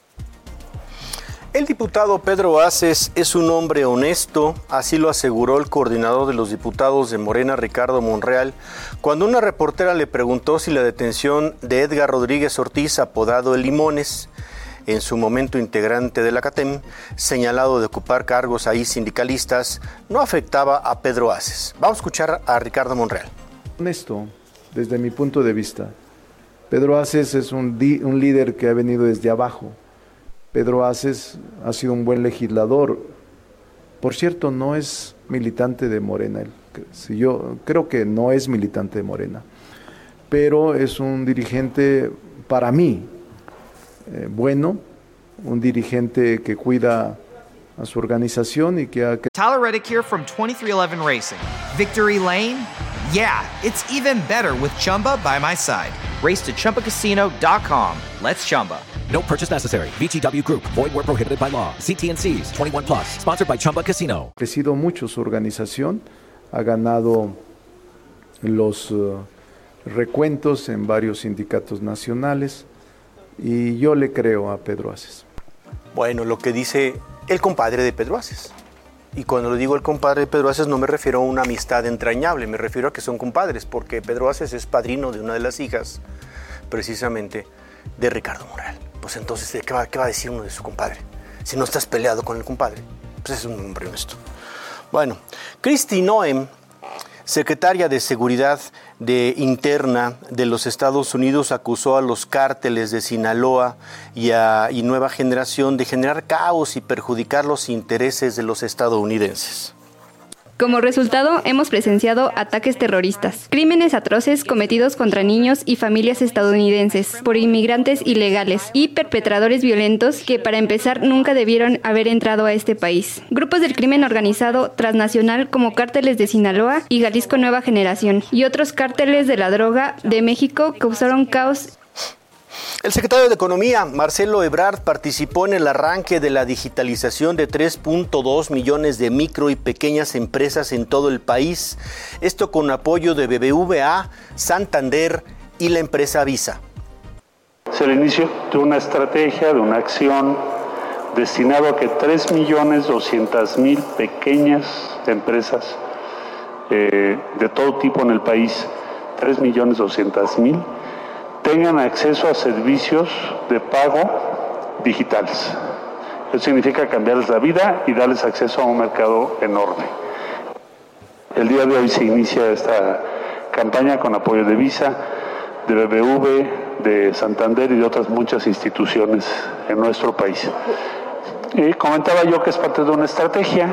El diputado Pedro Aces es un hombre honesto, así lo aseguró el coordinador de los diputados de Morena, Ricardo Monreal, cuando una reportera le preguntó si la detención de Edgar Rodríguez Ortiz, apodado El Limones, en su momento integrante de la CATEM, señalado de ocupar cargos ahí sindicalistas, no afectaba a Pedro Aces. Vamos a escuchar a Ricardo Monreal. Honesto, desde mi punto de vista. Pedro Aces es un, di- un líder que ha venido desde abajo. Pedro Aces ha sido un buen legislador. Por cierto, no es militante de Morena. Él, si yo creo que no es militante de Morena, pero es un dirigente, para mí, Eh, bueno, un dirigente que cuida a su organización y que ha... Tyler Reddick here from twenty-three eleven Racing. Victory Lane? Yeah, it's even better with Chumba by my side. Race to Chumba Casino dot com. Let's Chumba. No purchase necessary. V G W Group. Void where prohibited by law. C T and C's. twenty-one plus. Sponsored by Chumba Casino. Ha crecido mucho su organización. Ha ganado los uh, recuentos en varios sindicatos nacionales. Y yo le creo a Pedro Aces. Bueno, lo que dice el compadre de Pedro Aces. Y cuando le digo el compadre de Pedro Aces no me refiero a una amistad entrañable, me refiero a que son compadres, porque Pedro Aces es padrino de una de las hijas, precisamente, de Ricardo Monreal. Pues entonces, ¿qué va, qué va a decir uno de su compadre? Si no estás peleado con el compadre, pues es un hombre honesto. Bueno, Kristi Noem, secretaria de Seguridad de Interna de los Estados Unidos, acusó a los cárteles de Sinaloa y a y Nueva Generación de generar caos y perjudicar los intereses de los estadounidenses. Como resultado, hemos presenciado ataques terroristas, crímenes atroces cometidos contra niños y familias estadounidenses por inmigrantes ilegales y perpetradores violentos que, para empezar, nunca debieron haber entrado a este país. Grupos del crimen organizado transnacional como cárteles de Sinaloa y Jalisco Nueva Generación y otros cárteles de la droga de México causaron caos. El secretario de Economía, Marcelo Ebrard, participó en el arranque de la digitalización de tres punto dos millones de micro y pequeñas empresas en todo el país. Esto con apoyo de B B V A, Santander y la empresa Visa. Es el inicio de una estrategia, de una acción destinado a que tres millones doscientas mil pequeñas empresas eh, de todo tipo en el país, tres millones doscientas mil, tengan acceso a servicios de pago digitales. Eso significa cambiarles la vida y darles acceso a un mercado enorme. El día de hoy se inicia esta campaña con apoyo de Visa, de B B V, de Santander y de otras muchas instituciones en nuestro país. Y comentaba yo que es parte de una estrategia,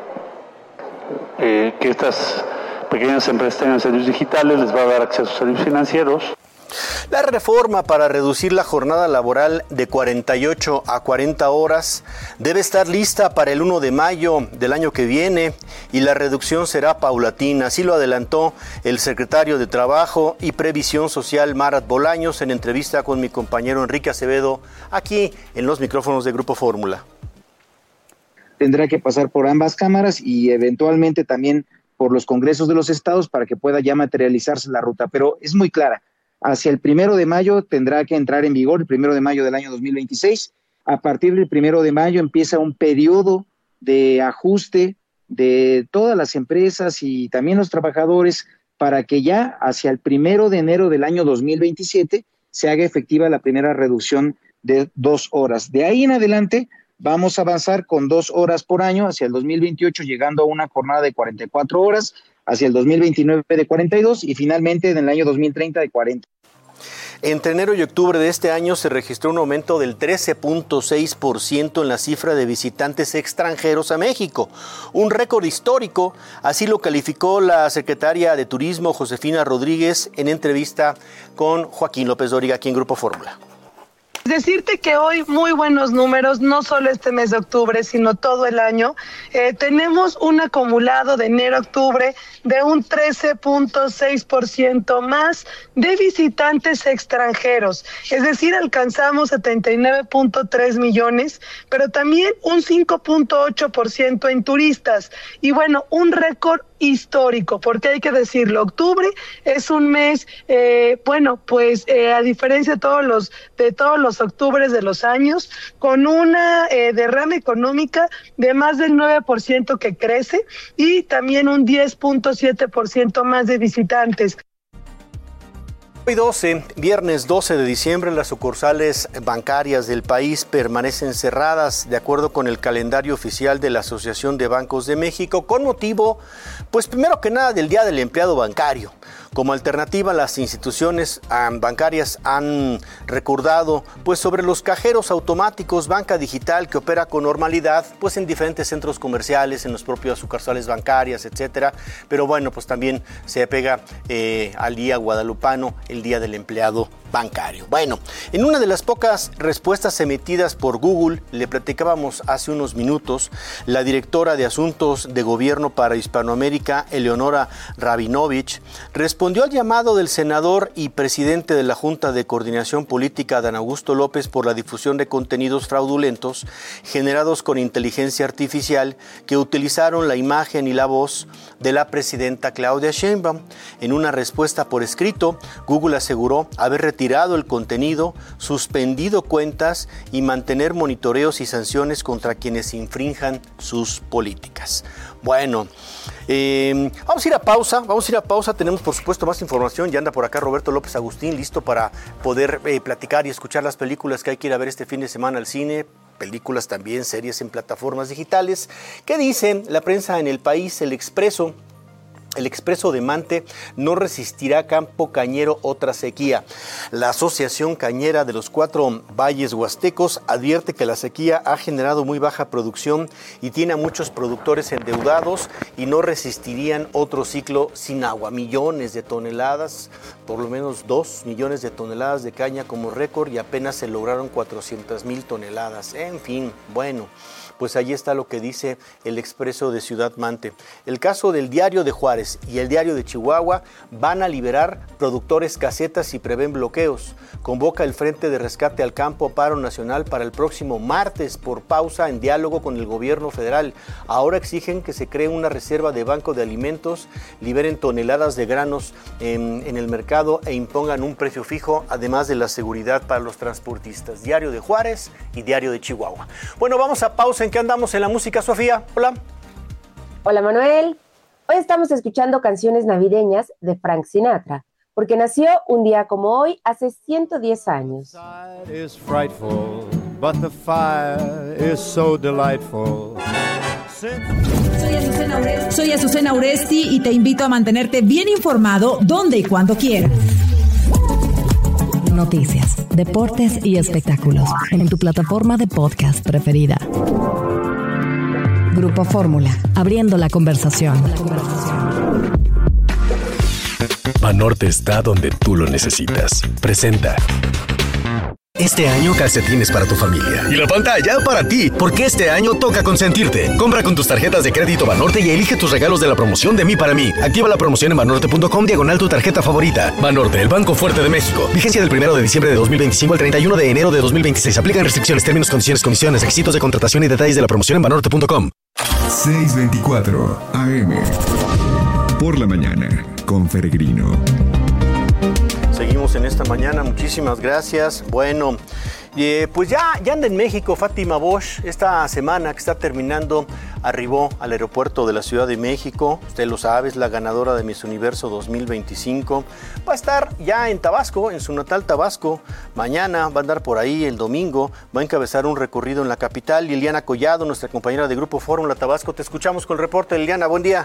eh, que estas pequeñas empresas tengan servicios digitales, les va a dar acceso a servicios financieros. La reforma para reducir la jornada laboral de cuarenta y ocho a cuarenta horas debe estar lista para el primero de mayo del año que viene y la reducción será paulatina. Así lo adelantó el secretario de Trabajo y Previsión Social, Marat Bolaños, en entrevista con mi compañero Enrique Acevedo, aquí en los micrófonos de Grupo Fórmula. tendrá que pasar por ambas cámaras y eventualmente también por los congresos de los estados para que pueda ya materializarse la ruta, pero es muy clara. Hacia el primero de mayo tendrá que entrar en vigor, el primero de mayo del año dos mil veintiséis. A partir del primero de mayo empieza un periodo de ajuste de todas las empresas y también los trabajadores para que ya hacia el primero de enero del año dos mil veintisiete se haga efectiva la primera reducción de dos horas. De ahí en adelante vamos a avanzar con dos horas por año hacia el dos mil veintiocho, llegando a una jornada de cuarenta y cuatro horas, hacia el dos mil veintinueve de cuarenta y dos y finalmente en el año dos mil treinta de cuarenta. Entre enero y octubre de este año se registró un aumento del trece punto seis por ciento en la cifra de visitantes extranjeros a México, un récord histórico, así lo calificó la secretaria de Turismo Josefina Rodríguez en entrevista con Joaquín López Dóriga aquí en Grupo Fórmula. Decirte que hoy muy buenos números, no solo este mes de octubre, sino todo el año. Eh, tenemos un acumulado de enero a octubre de un trece punto seis por ciento más de visitantes extranjeros. Es decir, alcanzamos setenta y nueve punto tres millones, pero también un cinco punto ocho por ciento en turistas. Y bueno, un récord histórico, porque hay que decirlo, octubre es un mes, eh, bueno, pues eh, a diferencia de todos los de todos los octubres de los años, con una eh, derrama económica de más del nueve por ciento que crece y también un diez punto siete por ciento más de visitantes. Hoy doce, viernes doce de diciembre, las sucursales bancarias del país permanecen cerradas de acuerdo con el calendario oficial de la Asociación de Bancos de México con motivo, pues primero que nada del Día del Empleado Bancario. Como alternativa, las instituciones um, bancarias han recordado pues sobre los cajeros automáticos, banca digital que opera con normalidad pues en diferentes centros comerciales, en los propios sucursales bancarias, etcétera. Pero bueno, pues también se apega eh, al Día Guadalupano, el Día del Empleado Bancario. Bueno, en una de las pocas respuestas emitidas por Google, le platicábamos hace unos minutos, la directora de Asuntos de Gobierno para Hispanoamérica, Eleonora Rabinovich, respondió al llamado del senador y presidente de la Junta de Coordinación Política, Adán Augusto López, por la difusión de contenidos fraudulentos generados con inteligencia artificial que utilizaron la imagen y la voz de la presidenta Claudia Sheinbaum. En una respuesta por escrito, Google aseguró haber retirado el contenido, suspendido cuentas y mantener monitoreos y sanciones contra quienes infrinjan sus políticas. Bueno, eh, vamos a ir a pausa, vamos a ir a pausa, tenemos por supuesto más información, ya anda por acá Roberto López Agustín, listo para poder eh, platicar y escuchar las películas que hay que ir a ver este fin de semana al cine, películas también, series en plataformas digitales. ¿Qué dice la prensa en El País? El Expreso. El Expreso de Mante no resistirá campo cañero otra sequía. La Asociación Cañera de los Cuatro Valles Huastecos advierte que la sequía ha generado muy baja producción y tiene a muchos productores endeudados y no resistirían otro ciclo sin agua. Millones de toneladas, por lo menos dos millones de toneladas de caña como récord y apenas se lograron cuatrocientas mil toneladas. En fin, bueno. Pues ahí está lo que dice el Expreso de Ciudad Mante. El caso del Diario de Juárez y el Diario de Chihuahua van a liberar productores casetas y prevén bloqueos. Convoca el Frente de Rescate al Campo Paro Nacional para el próximo martes por pausa en diálogo con el gobierno federal. Ahora exigen que se cree una reserva de banco de alimentos, liberen toneladas de granos en, en el mercado e impongan un precio fijo, además de la seguridad para los transportistas. Diario de Juárez y Diario de Chihuahua. Bueno, vamos a pausa. ¿En qué andamos en la música, Sofía? Hola. Hola, Manuel. Hoy estamos escuchando canciones navideñas de Frank Sinatra, porque nació un día como hoy hace ciento diez años. Is frightful, but the fire is so delightful. Soy Azucena Uresti. Soy Azucena Uresti y te invito a mantenerte bien informado donde y cuando quieras. Noticias, deportes y espectáculos en tu plataforma de podcast preferida. Grupo Fórmula, abriendo la conversación. Banorte está donde tú lo necesitas. Presenta. Este año calcetines para tu familia. Y la pantalla para ti, porque este año toca consentirte. Compra con tus tarjetas de crédito Banorte y elige tus regalos de la promoción de Mí para Mí. Activa la promoción en banorte punto com diagonal tu tarjeta favorita. Banorte, el Banco Fuerte de México. Vigencia del primero de diciembre de dos mil veinticinco al treinta y uno de enero de dos mil veintiséis. Aplican restricciones, términos, condiciones, comisiones, requisitos de contratación y detalles de la promoción en banorte punto com. seiscientos veinticuatro A M. Por la mañana, con Peregrino. Seguimos en esta mañana, muchísimas gracias. Bueno, eh, pues ya, ya anda en México Fátima Bosch. Esta semana que está terminando, arribó al aeropuerto de la Ciudad de México. Usted lo sabe, es la ganadora de Miss Universo dos mil veinticinco. Va a estar ya en Tabasco, en su natal Tabasco. Mañana va a andar por ahí, el domingo va a encabezar un recorrido en la capital. Liliana Collado, nuestra compañera de Grupo Fórmula Tabasco, te escuchamos con el reporte. Liliana, buen día.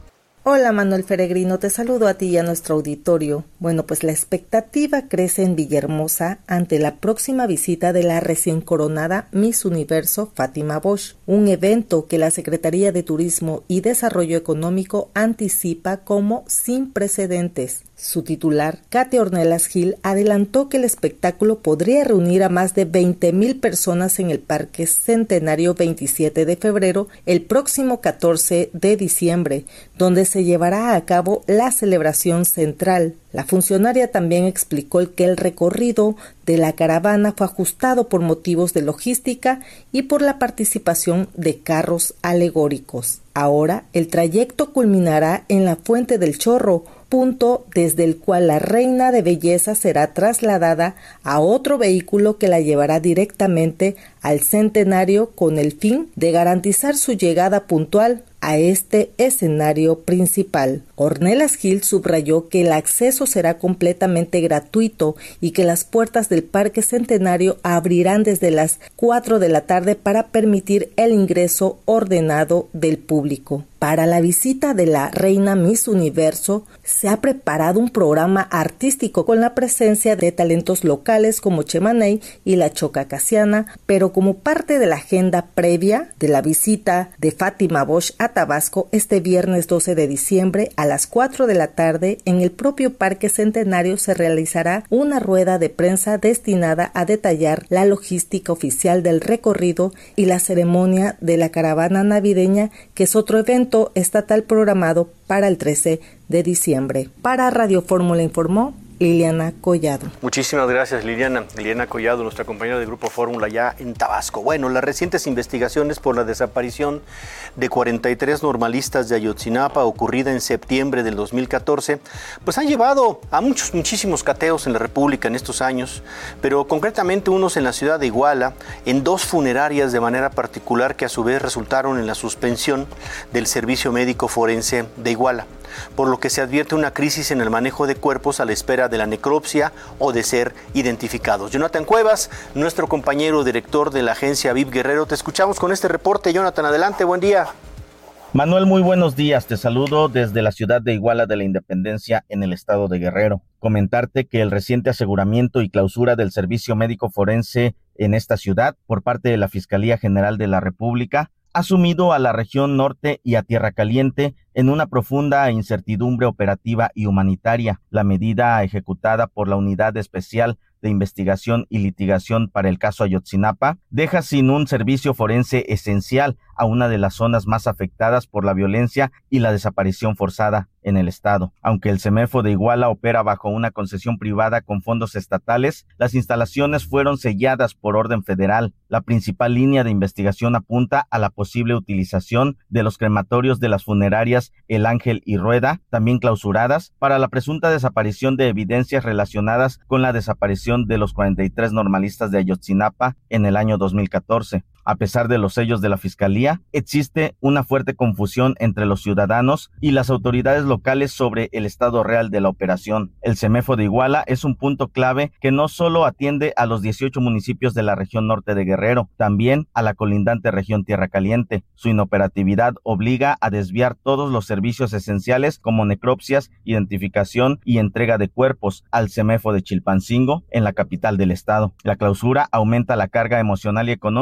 Hola Manuel Peregrino, te saludo a ti y a nuestro auditorio. Bueno, pues la expectativa crece en Villahermosa ante la próxima visita de la recién coronada Miss Universo Fátima Bosch, un evento que la Secretaría de Turismo y Desarrollo Económico anticipa como sin precedentes. Su titular, Katia Ornelas Gil, adelantó que el espectáculo podría reunir a más de veinte mil personas en el Parque Centenario veintisiete de febrero, el próximo catorce de diciembre, donde se llevará a cabo la celebración central. La funcionaria también explicó que el recorrido de la caravana fue ajustado por motivos de logística y por la participación de carros alegóricos. Ahora, el trayecto culminará en la Fuente del Chorro, punto desde el cual la reina de belleza será trasladada a otro vehículo que la llevará directamente al centenario con el fin de garantizar su llegada puntual a este escenario principal. Ornelas Gil subrayó que el acceso será completamente gratuito y que las puertas del Parque Centenario abrirán desde las cuatro de la tarde para permitir el ingreso ordenado del público. Para la visita de la reina Miss Universo se ha preparado un programa artístico con la presencia de talentos locales como Chemaney y la Choca Casiana, pero como parte de la agenda previa de la visita de Fátima Bosch a Tabasco este viernes doce de diciembre a las cuatro de la tarde en el propio Parque Centenario se realizará una rueda de prensa destinada a detallar la logística oficial del recorrido y la ceremonia de la caravana navideña, que es otro evento estatal programado para el trece de diciembre. Para Radio Fórmula informó Liliana Collado. Muchísimas gracias, Liliana. Liliana Collado, nuestra compañera de Grupo Fórmula ya en Tabasco. Bueno, las recientes investigaciones por la desaparición de cuarenta y tres normalistas de Ayotzinapa ocurrida en septiembre del dos mil catorce, pues han llevado a muchos, muchísimos cateos en la República en estos años, pero concretamente unos en la ciudad de Iguala, en dos funerarias de manera particular que a su vez resultaron en la suspensión del Servicio Médico Forense de Iguala, por lo que se advierte una crisis en el manejo de cuerpos a la espera de la necropsia o de ser identificados. Jonathan Cuevas, nuestro compañero director de la agencia V I P Guerrero, te escuchamos con este reporte. Jonathan, adelante, buen día. Manuel, muy buenos días. Te saludo desde la ciudad de Iguala de la Independencia en el estado de Guerrero. Comentarte que el reciente aseguramiento y clausura del Servicio Médico Forense en esta ciudad por parte de la Fiscalía General de la República ha sumido a la región norte y a Tierra Caliente en una profunda incertidumbre operativa y humanitaria. La medida ejecutada por la Unidad Especial de Investigación y Litigación para el caso Ayotzinapa deja sin un servicio forense esencial a una de las zonas más afectadas por la violencia y la desaparición forzada en el estado. Aunque el CEMEFO de Iguala opera bajo una concesión privada con fondos estatales, las instalaciones fueron selladas por orden federal. La principal línea de investigación apunta a la posible utilización de los crematorios de las funerarias El Ángel y Rueda, también clausuradas, para la presunta desaparición de evidencias relacionadas con la desaparición de los cuarenta y tres normalistas de Ayotzinapa en el año dos mil catorce. A pesar de los sellos de la Fiscalía, existe una fuerte confusión entre los ciudadanos y las autoridades locales sobre el estado real de la operación. El CEMEFO de Iguala es un punto clave que no solo atiende a los dieciocho municipios de la región norte de Guerrero, también a la colindante región Tierra Caliente. Su inoperatividad obliga a desviar todos los servicios esenciales como necropsias, identificación y entrega de cuerpos al CEMEFO de Chilpancingo, en la capital del estado. La clausura aumenta la carga emocional y económica para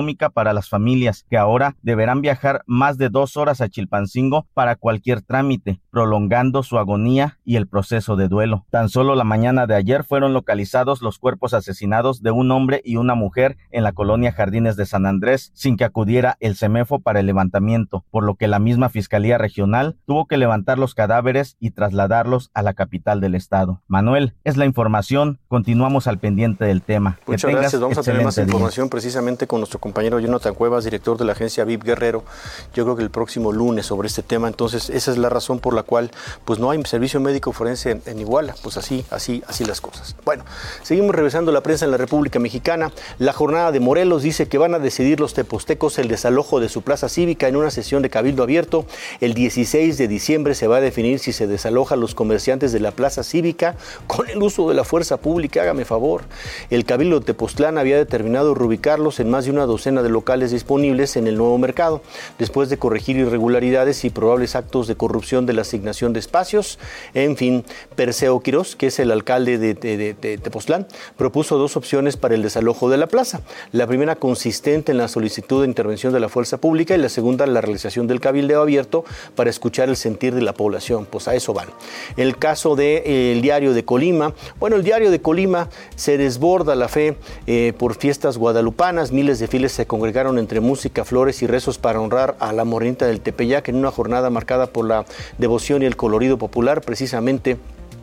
para las familias, que ahora deberán viajar más de dos horas a Chilpancingo para cualquier trámite, prolongando su agonía y el proceso de duelo. Tan solo la mañana de ayer fueron localizados los cuerpos asesinados de un hombre y una mujer en la colonia Jardines de San Andrés, sin que acudiera el CEMEFO para el levantamiento, por lo que la misma Fiscalía Regional tuvo que levantar los cadáveres y trasladarlos a la capital del estado. Manuel, es la información, continuamos al pendiente del tema. Muchas que gracias, vamos a tener más día. información precisamente con nuestro compañero Jonathan Cuevas, director de la agencia V I P Guerrero, yo creo que el próximo lunes sobre este tema. Entonces esa es la razón por la cual pues no hay servicio médico forense en, en Iguala, pues así, así, así las cosas. Bueno, seguimos revisando la prensa en la República Mexicana. La jornada de Morelos dice que van a decidir los tepostecos el desalojo de su plaza cívica en una sesión de cabildo abierto. El dieciséis de diciembre se va a definir si se desaloja a los comerciantes de la plaza cívica con el uso de la fuerza pública, hágame favor. El cabildo de Tepoztlán había determinado reubicarlos en más de una docena de locales disponibles en el nuevo mercado, después de corregir irregularidades y probables actos de corrupción de la asignación de espacios. En fin, Perseo Quirós, que es el alcalde de, de, de, de Tepoztlán, propuso dos opciones para el desalojo de la plaza. La primera consistente en la solicitud de intervención de la fuerza pública y la segunda la realización del cabildeo abierto para escuchar el sentir de la población. Pues a eso van. El caso del de, eh, diario de Colima. Bueno, el diario de Colima se desborda la fe eh, por fiestas guadalupanas. Miles de fieles se congregaron entre música, flores y rezos para honrar a la morenita del Tepeyac en una jornada marcada por la devoción y el colorido popular, precisamente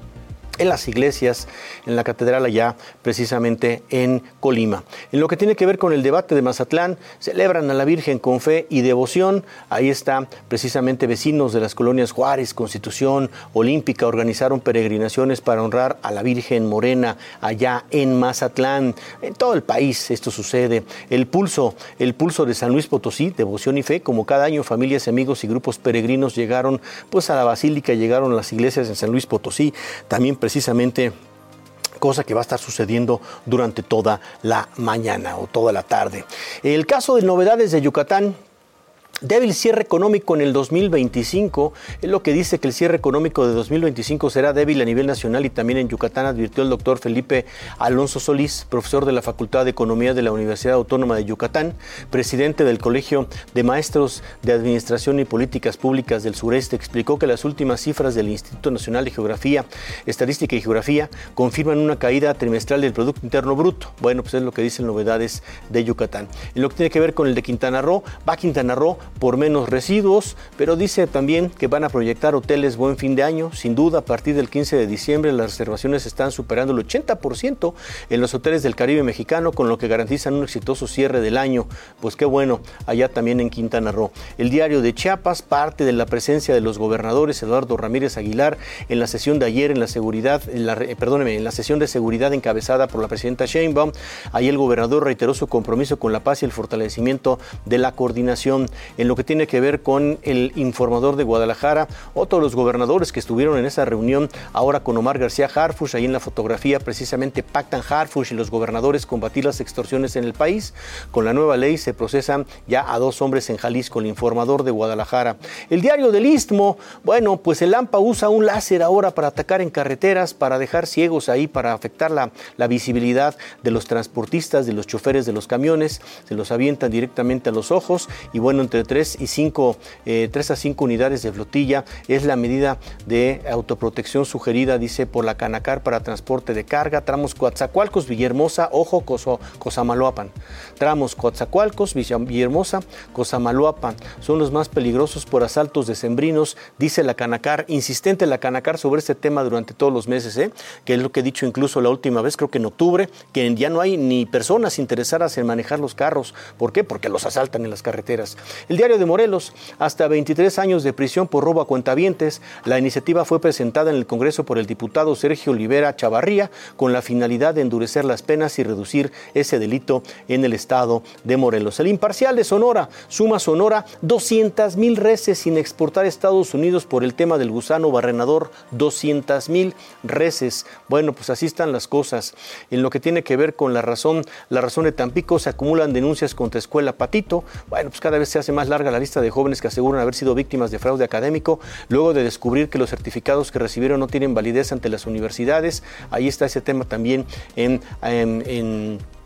en las iglesias, en la catedral allá, precisamente en Colima. En lo que tiene que ver con el debate de Mazatlán, celebran a la Virgen con fe y devoción. Ahí está, precisamente vecinos de las colonias Juárez, Constitución, Olímpica, organizaron peregrinaciones para honrar a la Virgen Morena allá en Mazatlán. En todo el país esto sucede. El pulso, el pulso de San Luis Potosí, devoción y fe, como cada año familias, amigos y grupos peregrinos llegaron pues a la basílica, llegaron a las iglesias en San Luis Potosí, también precisamente cosa que va a estar sucediendo durante toda la mañana o toda la tarde. El caso de novedades de Yucatán. Débil cierre económico en el dos mil veinticinco, es lo que dice que el cierre económico de dos mil veinticinco será débil a nivel nacional y también en Yucatán, advirtió el doctor Felipe Alonso Solís, profesor de la Facultad de Economía de la Universidad Autónoma de Yucatán, presidente del Colegio de Maestros de Administración y Políticas Públicas del Sureste. Explicó que las últimas cifras del Instituto Nacional de Geografía, Estadística y Geografía confirman una caída trimestral del Producto Interno Bruto. Bueno, pues es lo que dicen novedades de Yucatán. En lo que tiene que ver con el de Quintana Roo, va Quintana Roo por menos residuos, pero dice también que van a proyectar hoteles buen fin de año. Sin duda, a partir del quince de diciembre las reservaciones están superando el ochenta por ciento en los hoteles del Caribe mexicano, con lo que garantizan un exitoso cierre del año. Pues qué bueno, allá también en Quintana Roo. El diario de Chiapas, parte de la presencia de los gobernadores Eduardo Ramírez Aguilar en la sesión de ayer en la seguridad, en la, eh, perdóneme, en la sesión de seguridad encabezada por la presidenta Sheinbaum. Ahí el gobernador reiteró su compromiso con la paz y el fortalecimiento de la coordinación. En lo que tiene que ver con el informador de Guadalajara, otro de los gobernadores que estuvieron en esa reunión ahora con Omar García Harfuch, ahí en la fotografía precisamente pactan Harfuch y los gobernadores combatir las extorsiones en el país. Con la nueva ley se procesan ya a dos hombres en Jalisco, el informador de Guadalajara. El diario del Istmo, bueno, pues el AMPA usa un láser ahora para atacar en carreteras, para dejar ciegos ahí, para afectar la, la visibilidad de los transportistas, de los choferes de los camiones, se los avientan directamente a los ojos y bueno, entre tres y cinco, eh, tres a cinco unidades de flotilla es la medida de autoprotección sugerida, dice, por la Canacar para transporte de carga. Tramos Coatzacoalcos, Villahermosa, ojo, Coso, Cosamaloapan. Tramos Coatzacoalcos, Villahermosa, Cosamaloapan son los más peligrosos por asaltos decembrinos, dice la Canacar. Insistente la Canacar sobre este tema durante todos los meses, ¿eh? Que es lo que he dicho incluso la última vez, creo que en octubre, que ya no hay ni personas interesadas en manejar los carros. ¿Por qué? Porque los asaltan en las carreteras. El diario de Morelos, hasta veintitrés años de prisión por robo a cuentavientes. La iniciativa fue presentada en el Congreso por el diputado Sergio Olivera Chavarría con la finalidad de endurecer las penas y reducir ese delito en el estado de Morelos. El Imparcial de Sonora, suma Sonora doscientas mil reses sin exportar a Estados Unidos por el tema del gusano barrenador. doscientas mil reses. Bueno, pues así están las cosas. En lo que tiene que ver con la razón, la razón de Tampico, se acumulan denuncias contra Escuela Patito. Bueno, pues cada vez se hace más larga la lista de jóvenes que aseguran haber sido víctimas de fraude académico, luego de descubrir que los certificados que recibieron no tienen validez ante las universidades. Ahí está ese tema también en, en, en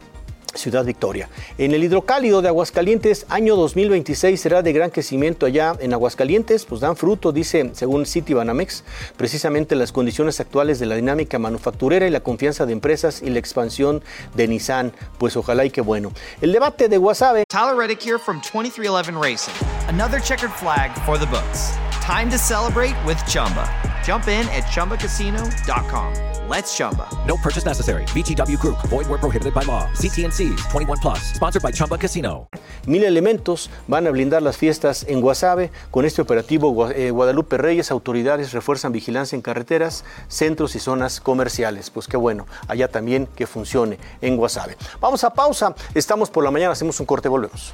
Ciudad Victoria. En el hidrocálido de Aguascalientes, año dos mil veintiséis será de gran crecimiento allá en Aguascalientes, pues dan fruto, dice, según Citibanamex, precisamente las condiciones actuales de la dinámica manufacturera y la confianza de empresas y la expansión de Nissan, pues ojalá y qué bueno. El debate de Guasave. Tyler Reddick here from twenty-three eleven Racing. Another checkered flag for the books. Time to celebrate with Chumba. Jump in at chumba casino dot com. Let's Chumba. No purchase necessary. V G W Group. Void where prohibited by law. C T and C's. twenty-one plus. Sponsored by Chumba Casino. Mil elementos van a blindar las fiestas en Guasave. Con este operativo, eh, Guadalupe Reyes, autoridades refuerzan vigilancia en carreteras, centros y zonas comerciales. Pues qué bueno, allá también que funcione en Guasave. Vamos a pausa. Estamos por la mañana, hacemos un corte, volvemos.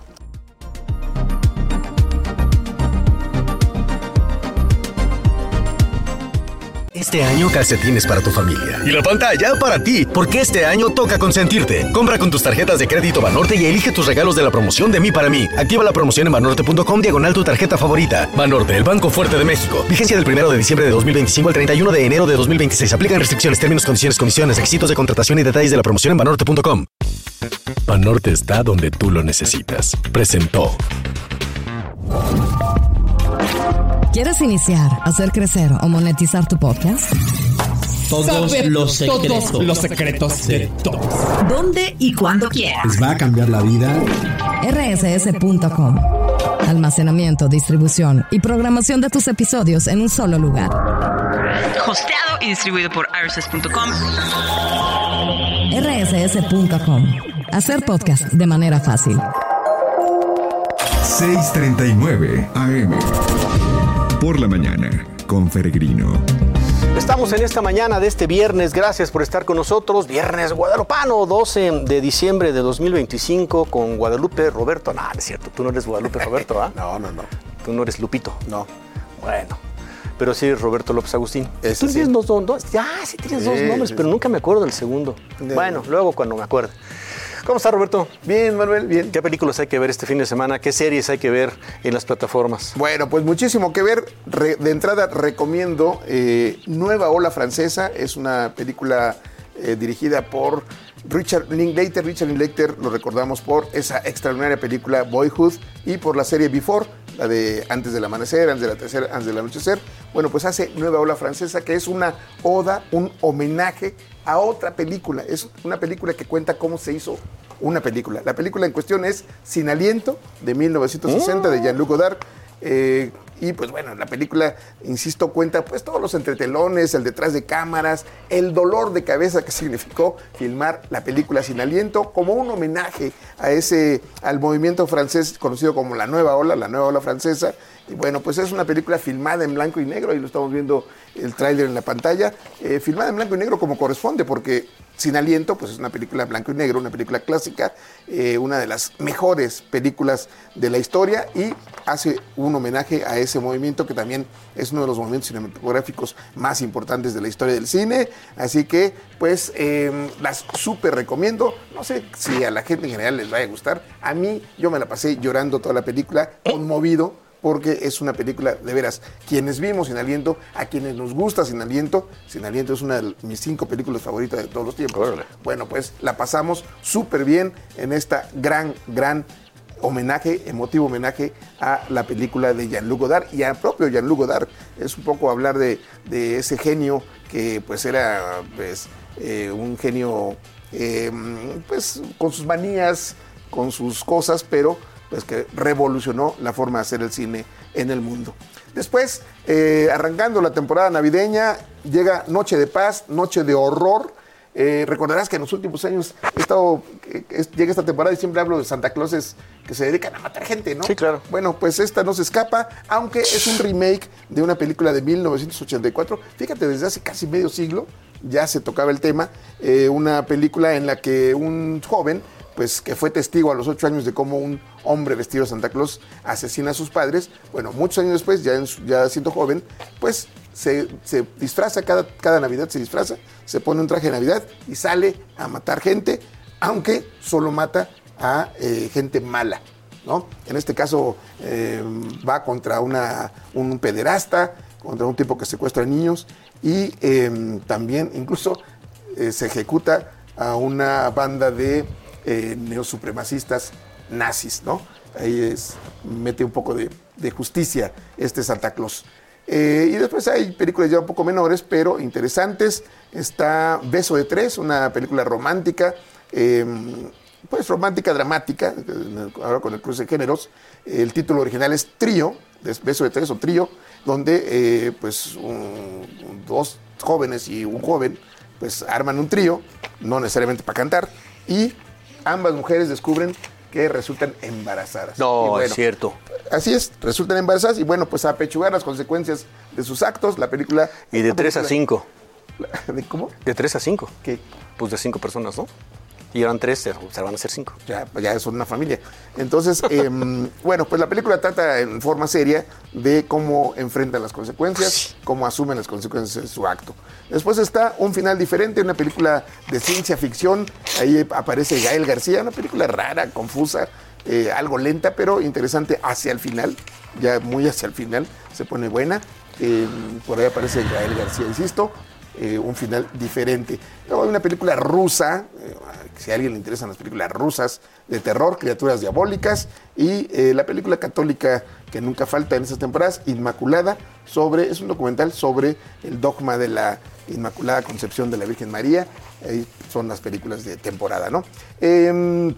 Este año calcetines para tu familia. Y la pantalla para ti, porque este año toca consentirte. Compra con tus tarjetas de crédito Banorte y elige tus regalos de la promoción de Mí para Mí. Activa la promoción en banorte punto com diagonal tu tarjeta favorita. Banorte, el banco fuerte de México. Vigencia del primero de diciembre de dos mil veinticinco al treinta y uno de enero de dos mil veintiséis. Aplican restricciones, términos, condiciones, comisiones, requisitos de contratación y detalles de la promoción en banorte punto com. Banorte está donde tú lo necesitas. Presentó. ¿Quieres iniciar, hacer crecer o monetizar tu podcast? Todos Saber los secretos. Todos los secretos de todos. ¿Dónde y cuándo quieras? Les va a cambiar la vida. erre ese ese punto com. Almacenamiento, distribución y programación de tus episodios en un solo lugar. Hosteado y distribuido por r s s punto com. erre ese ese punto com. Hacer podcast de manera fácil. seis treinta y nueve A M. Por la mañana, con Peregrino. Estamos en esta mañana de este viernes, gracias por estar con nosotros, viernes guadalupano, doce de diciembre de dos mil veinticinco, con Guadalupe Roberto. No, no es cierto, tú no eres Guadalupe Roberto, ¿ah? ¿eh? No, no, no. Tú no eres Lupito. No. Bueno, pero sí eres Roberto López Agustín. Ese Tú sí. tienes dos, dos, dos, ya, sí tienes sí, dos nombres, sí, pero sí. Nunca me acuerdo del segundo. De... Bueno, luego cuando me acuerde. ¿Cómo está, Roberto? Bien, Manuel, bien. ¿Qué películas hay que ver este fin de semana? ¿Qué series hay que ver en las plataformas? Bueno, pues muchísimo que ver. Re, de entrada recomiendo eh, Nueva Ola Francesa. Es una película eh, dirigida por Richard Linklater. Richard Linklater lo recordamos por esa extraordinaria película Boyhood y por la serie Before, la de Antes del Amanecer, Antes, de la tercera, antes del Anochecer. Bueno, pues hace Nueva Ola Francesa, que es una oda, un homenaje a otra película. Es una película que cuenta cómo se hizo una película. La película en cuestión es Sin Aliento, de mil novecientos sesenta, de Jean-Luc Godard. Eh, y pues bueno, la película, insisto, cuenta pues todos los entretelones, el detrás de cámaras, el dolor de cabeza que significó filmar la película Sin Aliento, como un homenaje a ese, al movimiento francés conocido como la Nueva Ola, la Nueva Ola Francesa. Y bueno, pues es una película filmada en blanco y negro, y lo estamos viendo el tráiler en la pantalla, eh, filmada en blanco y negro como corresponde, porque Sin Aliento pues es una película blanco y negro, una película clásica, eh, una de las mejores películas de la historia, y hace un homenaje a ese movimiento que también es uno de los movimientos cinematográficos más importantes de la historia del cine. Así que pues eh, las súper recomiendo. No sé si a la gente en general les vaya a gustar. A mí, yo me la pasé llorando toda la película, conmovido, porque es una película, de veras, quienes vimos Sin Aliento, a quienes nos gusta Sin Aliento, Sin Aliento es una de mis cinco películas favoritas de todos los tiempos. Órale. Bueno, pues la pasamos súper bien en esta gran, gran homenaje, emotivo homenaje a la película de Jean-Luc Godard y al propio Jean-Luc Godard. Es un poco hablar de, de ese genio que pues era pues, eh, un genio eh, pues con sus manías, con sus cosas, pero pues que revolucionó la forma de hacer el cine en el mundo. Después, eh, arrancando la temporada navideña, llega Noche de Paz, Noche de Horror. Eh, recordarás que en los últimos años he estado, eh, es, llega esta temporada y siempre hablo de Santa Clauses que se dedican a matar gente, ¿no? Sí, claro. Bueno, pues esta no se escapa, aunque es un remake de una película de mil novecientos ochenta y cuatro. Fíjate, desde hace casi medio siglo ya se tocaba el tema. Eh, una película en la que un joven, pues que fue testigo a los ocho años de cómo un hombre vestido de Santa Claus asesina a sus padres. Bueno, muchos años después, ya, en su, ya siendo joven, pues se, se disfraza, cada, cada Navidad se disfraza, se pone un traje de Navidad y sale a matar gente, aunque solo mata a eh, gente mala, ¿no? En este caso eh, va contra una, un pederasta, contra un tipo que secuestra niños y eh, también incluso eh, se ejecuta a una banda de eh, neosupremacistas nazis, ¿no? Ahí es, mete un poco de, de justicia este Santa Claus. Eh, y después hay películas ya un poco menores, pero interesantes. Está Beso de Tres, una película romántica, eh, pues romántica dramática, ahora con el cruce de géneros. El título original es Trío, Beso de Tres o Trío, donde eh, pues un, dos jóvenes y un joven pues arman un trío, no necesariamente para cantar, y ambas mujeres descubren que resultan embarazadas. No, bueno, es cierto. Así es, resultan embarazadas y bueno, pues a apechugar las consecuencias de sus actos, la película... Y de tres a cinco. ¿De cómo? De tres a cinco. ¿Qué? Pues de cinco personas, ¿no? Y eran tres, se van a ser cinco. Ya, ya son una familia. Entonces, eh, bueno, pues la película trata en forma seria de cómo enfrentan las consecuencias, cómo asumen las consecuencias de su acto. Después está Un Final Diferente, una película de ciencia ficción. Ahí aparece Gael García, una película rara, confusa, eh, algo lenta, pero interesante hacia el final. Ya muy hacia el final se pone buena. Eh, por ahí aparece Gael García, insisto. Eh, un final diferente. Luego hay una película rusa, eh, si a alguien le interesan las películas rusas de terror, Criaturas Diabólicas, y eh, la película católica que nunca falta en estas temporadas, Inmaculada, sobre, es un documental sobre el dogma de la Inmaculada Concepción de la Virgen María. Ahí son las películas de temporada, ¿no? Eh,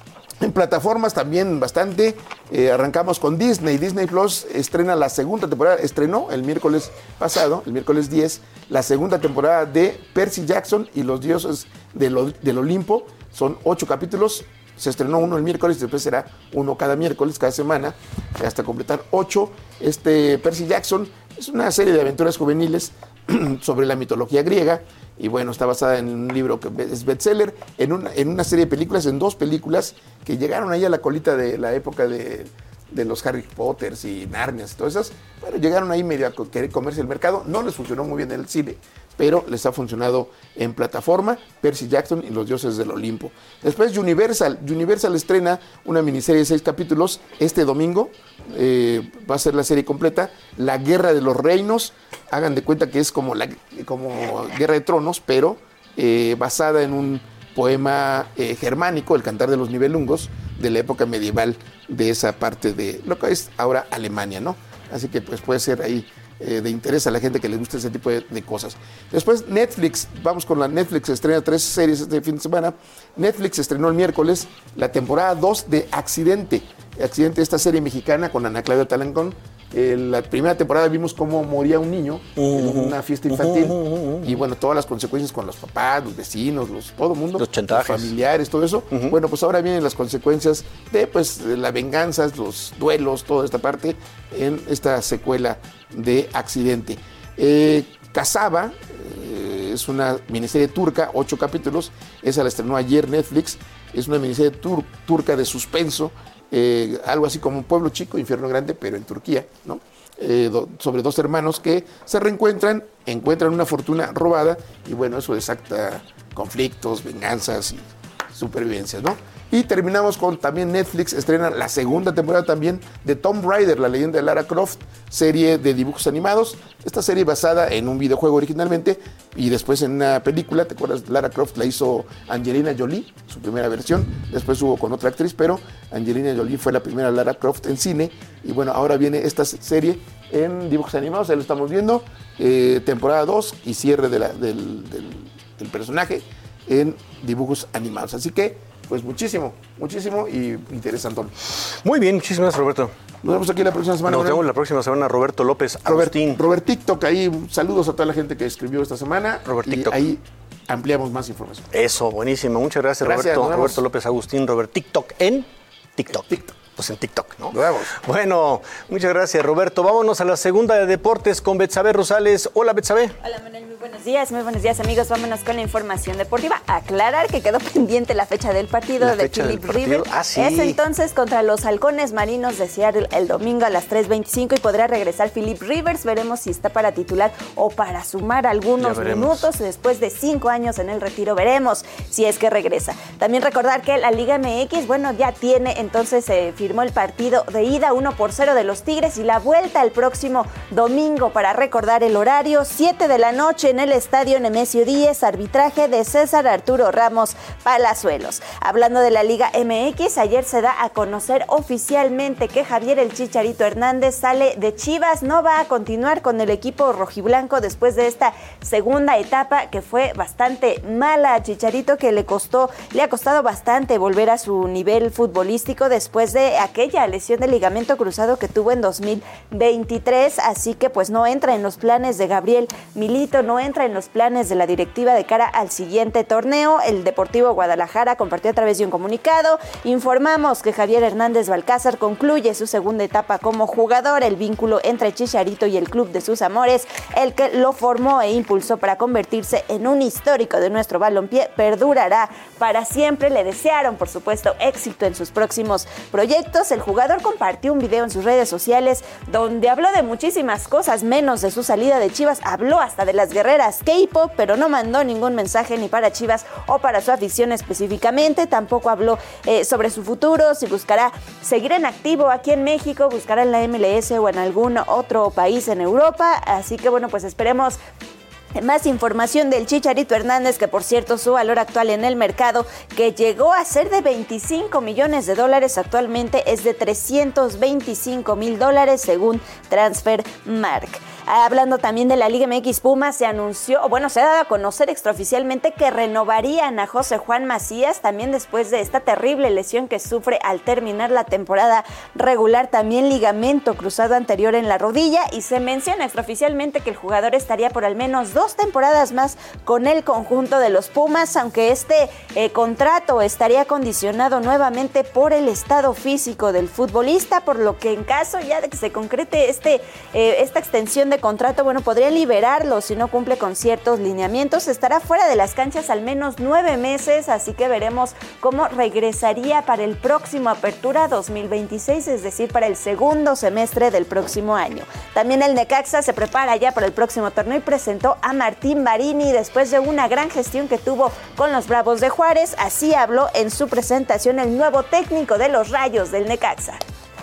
En plataformas también bastante, eh, arrancamos con Disney. Disney Plus estrena la segunda temporada, estrenó el miércoles pasado, el miércoles diez, la segunda temporada de Percy Jackson y los dioses del, del Olimpo. Son ocho capítulos, se estrenó uno el miércoles, después será uno cada miércoles, cada semana, hasta completar ocho. Este Percy Jackson es una serie de aventuras juveniles sobre la mitología griega. Y bueno, está basada en un libro que es bestseller, en una, en una serie de películas, en dos películas que llegaron ahí a la colita de la época de, de los Harry Potters y Narnias y todas esas. Bueno, llegaron ahí medio a querer comerse el mercado. No les funcionó muy bien en el cine, pero les ha funcionado en plataforma, Percy Jackson y los dioses del Olimpo. Después Universal. Universal estrena una miniserie de seis capítulos este domingo. Eh, va a ser la serie completa, La Guerra de los Reinos. Hagan de cuenta que es como, la, como Guerra de Tronos, pero eh, basada en un poema eh, germánico, El Cantar de los Nibelungos, de la época medieval de esa parte de lo que es ahora Alemania, ¿no? Así que pues puede ser ahí eh, de interés a la gente que les gusta ese tipo de, de cosas. Después Netflix, vamos con la Netflix, estrena tres series este fin de semana. Netflix estrenó el miércoles la temporada dos de Accidente. Accidente, esta serie mexicana con Ana Claudia Talancón. Eh, la primera temporada vimos cómo moría un niño uh-huh. en una fiesta infantil uh-huh, uh-huh. y bueno, todas las consecuencias con los papás, los vecinos, los, todo el mundo, los chantajes, los familiares, todo eso. Uh-huh. Bueno, pues ahora vienen las consecuencias de pues la venganza, los duelos, toda esta parte en esta secuela de Accidente. Eh, Casaba eh, es una miniserie turca, ocho capítulos, esa la estrenó ayer Netflix, es una miniserie tur- turca de suspenso. Eh, algo así como Un Pueblo Chico, Infierno Grande, pero en Turquía, ¿no? Eh, do, sobre dos hermanos que se reencuentran, encuentran una fortuna robada y bueno, eso desata conflictos, venganzas y supervivencias, ¿no? Y terminamos con también Netflix estrena la segunda temporada también de Tomb Raider, la leyenda de Lara Croft, serie de dibujos animados. Esta serie basada en un videojuego originalmente y después en una película, ¿te acuerdas? Lara Croft la hizo Angelina Jolie, su primera versión, después hubo con otra actriz, pero Angelina Jolie fue la primera Lara Croft en cine y bueno, ahora viene esta serie en dibujos animados, ahí lo estamos viendo, eh, temporada dos y cierre de la, del, del, del personaje en dibujos animados. Así que pues muchísimo, muchísimo y interesante. Muy bien, muchísimas gracias, Roberto. Nos vemos aquí la próxima semana. Nos vemos la próxima semana, Roberto López Agustín. Robert, Robert TikTok, ahí saludos a toda la gente que escribió esta semana. Robert y TikTok. Ahí ampliamos más información. Eso, buenísimo. Muchas gracias, gracias Roberto. Roberto López Agustín, Robert TikTok en TikTok. TikTok. Pues en TikTok, ¿no? Nos vemos. Bueno, muchas gracias, Roberto. Vámonos a la segunda de deportes con Betsabe Rosales. Hola, Betsabe. Hola, Manuel. Muy buenos días. Muy buenos días, amigos. Vámonos con la información deportiva. Aclarar que quedó pendiente la fecha del partido la de fecha Philip del partido. Rivers. Ah, sí. Es entonces contra los halcones marinos de Seattle el domingo a las tres veinticinco y podrá regresar Philip Rivers. Veremos si está para titular o para sumar algunos minutos. Después de cinco años en el retiro, veremos si es que regresa. También recordar que la Liga M X, bueno, ya tiene, entonces se eh, firmó el partido de ida uno por cero de los Tigres y la vuelta el próximo domingo. Para recordar el horario, siete de la noche en el el estadio Nemesio Díez, arbitraje de César Arturo Ramos Palazuelos. Hablando de la Liga M X, ayer se da a conocer oficialmente que Javier El Chicharito Hernández sale de Chivas, no va a continuar con el equipo rojiblanco después de esta segunda etapa que fue bastante mala a Chicharito, que le costó, le ha costado bastante volver a su nivel futbolístico después de aquella lesión de ligamento cruzado que tuvo en dos mil veintitrés, así que pues no entra en los planes de Gabriel Milito, no entra en los planes de la directiva de cara al siguiente torneo. El Deportivo Guadalajara compartió a través de un comunicado: informamos que Javier Hernández Balcázar concluye su segunda etapa como jugador. El vínculo entre Chicharito y el club de sus amores, el que lo formó e impulsó para convertirse en un histórico de nuestro balompié, perdurará para siempre. Le desearon, por supuesto, éxito en sus próximos proyectos. El jugador compartió un video en sus redes sociales donde habló de muchísimas cosas, menos de su salida de Chivas. Habló hasta de las guerreras K-pop, pero no mandó ningún mensaje ni para Chivas o para su afición específicamente. Tampoco habló eh, sobre su futuro, si buscará seguir en activo aquí en México, buscará en la M L S o en algún otro país en Europa. Así que bueno, pues esperemos más información del Chicharito Hernández, que por cierto su valor actual en el mercado, que llegó a ser de veinticinco millones de dólares, actualmente es de trescientos veinticinco mil dólares según Transfermarkt. Hablando también de la Liga M X, Pumas se anunció, o bueno, se ha dado a conocer extraoficialmente que renovarían a José Juan Macías, también después de esta terrible lesión que sufre al terminar la temporada regular, también ligamento cruzado anterior en la rodilla, y se menciona extraoficialmente que el jugador estaría por al menos dos temporadas más con el conjunto de los Pumas, aunque este eh, contrato estaría condicionado nuevamente por el estado físico del futbolista, por lo que en caso ya de que se concrete este, eh, esta extensión de contrato, bueno, podría liberarlo si no cumple con ciertos lineamientos. Estará fuera de las canchas al menos nueve meses, así que veremos cómo regresaría para el próximo Apertura dos mil veintiséis, es decir, para el segundo semestre del próximo año. También el Necaxa se prepara ya para el próximo torneo y presentó a Martín Barini después de una gran gestión que tuvo con los Bravos de Juárez. Así habló en su presentación el nuevo técnico de los Rayos del Necaxa.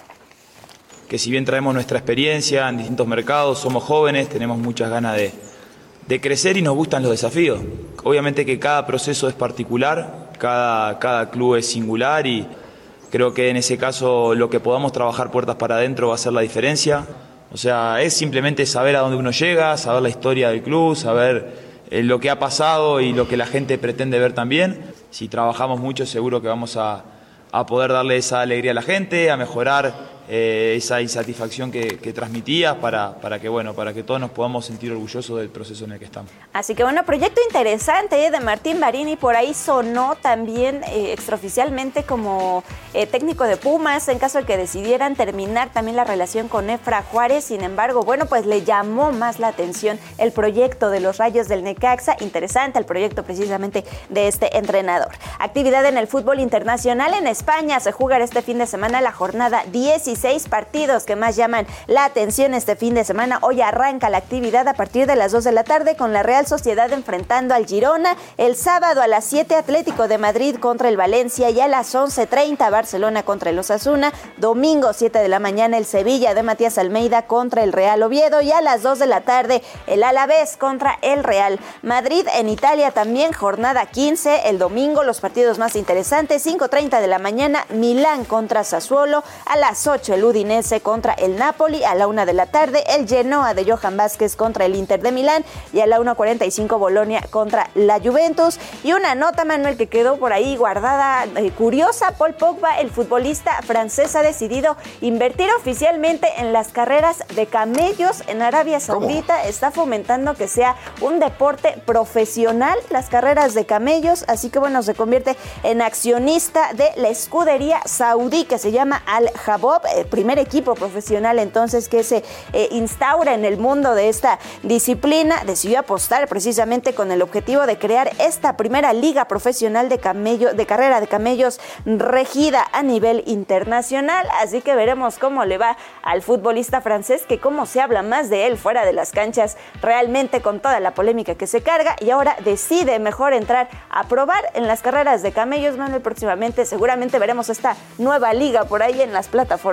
Que si bien traemos nuestra experiencia en distintos mercados, somos jóvenes, tenemos muchas ganas de, de crecer y nos gustan los desafíos. Obviamente que cada proceso es particular, cada, cada club es singular y creo que en ese caso lo que podamos trabajar puertas para adentro va a ser la diferencia. O sea, es simplemente saber a dónde uno llega, saber la historia del club, saber eh, lo que ha pasado y lo que la gente pretende ver también. Si trabajamos mucho seguro que vamos a, a poder darle esa alegría a la gente, a mejorar Eh, esa insatisfacción que, que transmitías para, para que bueno, para que todos nos podamos sentir orgullosos del proceso en el que estamos. Así que bueno, proyecto interesante eh, de Martín Barini, por ahí sonó también eh, extraoficialmente como eh, técnico de Pumas en caso de que decidieran terminar también la relación con Efra Juárez. Sin embargo, bueno, pues le llamó más la atención el proyecto de los Rayos del Necaxa. Interesante el proyecto precisamente de este entrenador. Actividad en el fútbol internacional. En España se jugará este fin de semana la jornada dieciséis partidos que más llaman la atención este fin de semana. Hoy arranca la actividad a partir de las dos de la tarde con la Real Sociedad enfrentando al Girona. El sábado a las siete Atlético de Madrid contra el Valencia y a las once treinta Barcelona contra el Osasuna. Domingo siete de la mañana el Sevilla de Matías Almeida contra el Real Oviedo y a las dos de la tarde el Alavés contra el Real Madrid. En Italia también jornada quince el domingo, los partidos más interesantes: cinco treinta de la mañana Milán contra Sassuolo, a las ocho el Udinese contra el Napoli, a la una de la tarde el Genoa de Johan Vázquez contra el Inter de Milán y a la una cuarenta y cinco Bolonia contra la Juventus. Y una nota, Manuel, que quedó por ahí guardada, eh, curiosa: Paul Pogba, el futbolista francés, ha decidido invertir oficialmente en las carreras de camellos en Arabia Saudita. ¿Cómo? Está fomentando que sea un deporte profesional las carreras de camellos, así que bueno, se convierte en accionista de la escudería saudí que se llama Al Jabob, el primer equipo profesional entonces que se eh, instaura en el mundo de esta disciplina. Decidió apostar precisamente con el objetivo de crear esta primera liga profesional de camello, de carrera de camellos regida a nivel internacional, así que veremos cómo le va al futbolista francés, que cómo se habla más de él fuera de las canchas, realmente con toda la polémica que se carga, y ahora decide mejor entrar a probar en las carreras de camellos. Manuel, próximamente seguramente veremos esta nueva liga por ahí en las plataformas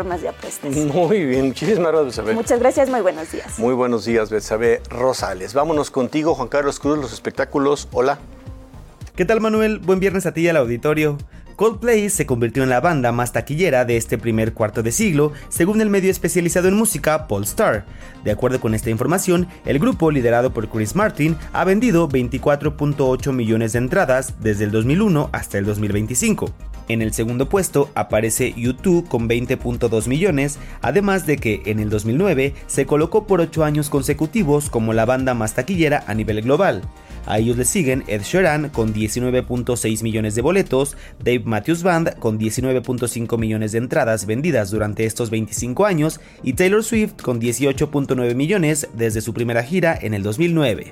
plataformas de apuestas. Muy bien, muchísimas gracias, Betsabe. Muchas gracias, muy buenos días. Muy buenos días, Betsabe Rosales. Vámonos contigo, Juan Carlos Cruz, los espectáculos. Hola. ¿Qué tal, Manuel? Buen viernes a ti y al auditorio. Coldplay se convirtió en la banda más taquillera de este primer cuarto de siglo, según el medio especializado en música Pollstar. De acuerdo con esta información, el grupo, liderado por Chris Martin, ha vendido veinticuatro punto ocho millones de entradas desde el dos mil uno hasta el dos mil veinticinco. En el segundo puesto aparece U dos con veinte punto dos millones, además de que en el dos mil nueve se colocó por ocho años consecutivos como la banda más taquillera a nivel global. A ellos le siguen Ed Sheeran con diecinueve punto seis millones de boletos, Dave Matthews Band con diecinueve punto cinco millones de entradas vendidas durante estos veinticinco años y Taylor Swift con dieciocho punto nueve millones desde su primera gira en el dos mil nueve.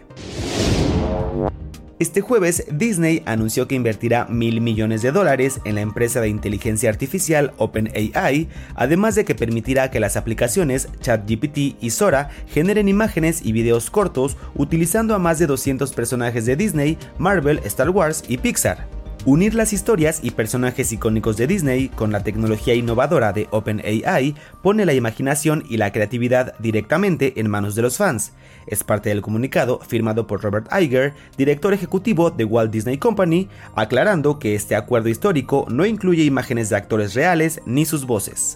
Este jueves, Disney anunció que invertirá mil millones de dólares en la empresa de inteligencia artificial OpenAI, además de que permitirá que las aplicaciones ChatGPT y Sora generen imágenes y videos cortos utilizando a más de doscientos personajes de Disney, Marvel, Star Wars y Pixar. Unir las historias y personajes icónicos de Disney con la tecnología innovadora de OpenAI pone la imaginación y la creatividad directamente en manos de los fans. Es parte del comunicado firmado por Robert Iger, director ejecutivo de Walt Disney Company, aclarando que este acuerdo histórico no incluye imágenes de actores reales ni sus voces.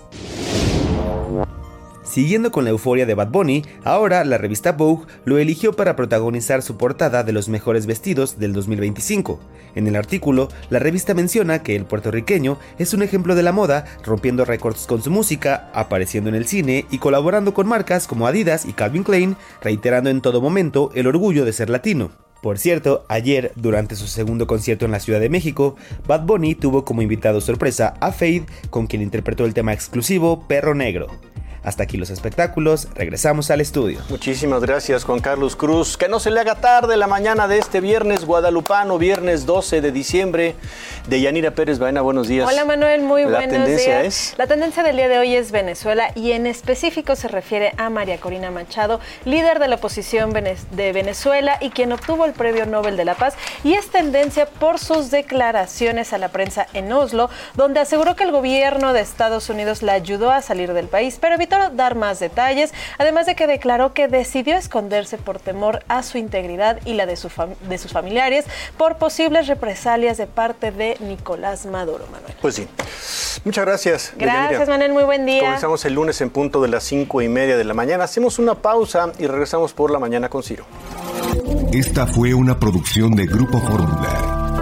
Siguiendo con la euforia de Bad Bunny, ahora la revista Vogue lo eligió para protagonizar su portada de los mejores vestidos del dos mil veinticinco. En el artículo, la revista menciona que el puertorriqueño es un ejemplo de la moda, rompiendo récords con su música, apareciendo en el cine y colaborando con marcas como Adidas y Calvin Klein, reiterando en todo momento el orgullo de ser latino. Por cierto, ayer, durante su segundo concierto en la Ciudad de México, Bad Bunny tuvo como invitado sorpresa a Fade, con quien interpretó el tema exclusivo Perro Negro. Hasta aquí los espectáculos, regresamos al estudio. Muchísimas gracias, Juan Carlos Cruz. Que no se le haga tarde la mañana de este viernes guadalupano, viernes doce de diciembre. Deyanira Pérez Baena, buenos días. Hola, Manuel, muy la buenos tendencia días. Es... La tendencia del día de hoy es Venezuela y en específico se refiere a María Corina Machado, líder de la oposición de Venezuela y quien obtuvo el Premio Nobel de la Paz, y es tendencia por sus declaraciones a la prensa en Oslo, donde aseguró que el gobierno de Estados Unidos la ayudó a salir del país, pero evitó dar más detalles, además de que declaró que decidió esconderse por temor a su integridad y la de, su fam- de sus familiares por posibles represalias de parte de Nicolás Maduro, Manuel. Pues sí. Muchas gracias. Gracias, Deyanira. Manuel, muy buen día. Comenzamos el lunes en punto de las cinco y media de la mañana. Hacemos una pausa y regresamos por la mañana con Ciro. Esta fue una producción de Grupo Fórmula.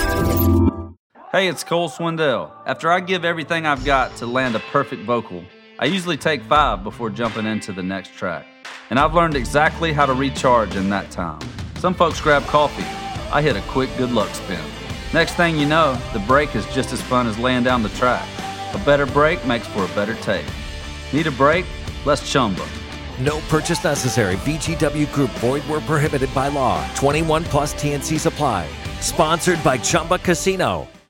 Hey, it's Cole Swindell. After I give everything I've got to land a perfect vocal, I usually take five before jumping into the next track. And I've learned exactly how to recharge in that time. Some folks grab coffee. I hit a quick good luck spin. Next thing you know, the break is just as fun as laying down the track. A better break makes for a better take. Need a break? Let's Chumba. No purchase necessary. V G W Group. Void where prohibited by law. twenty-one plus T N C Supply. Sponsored by Chumba Casino.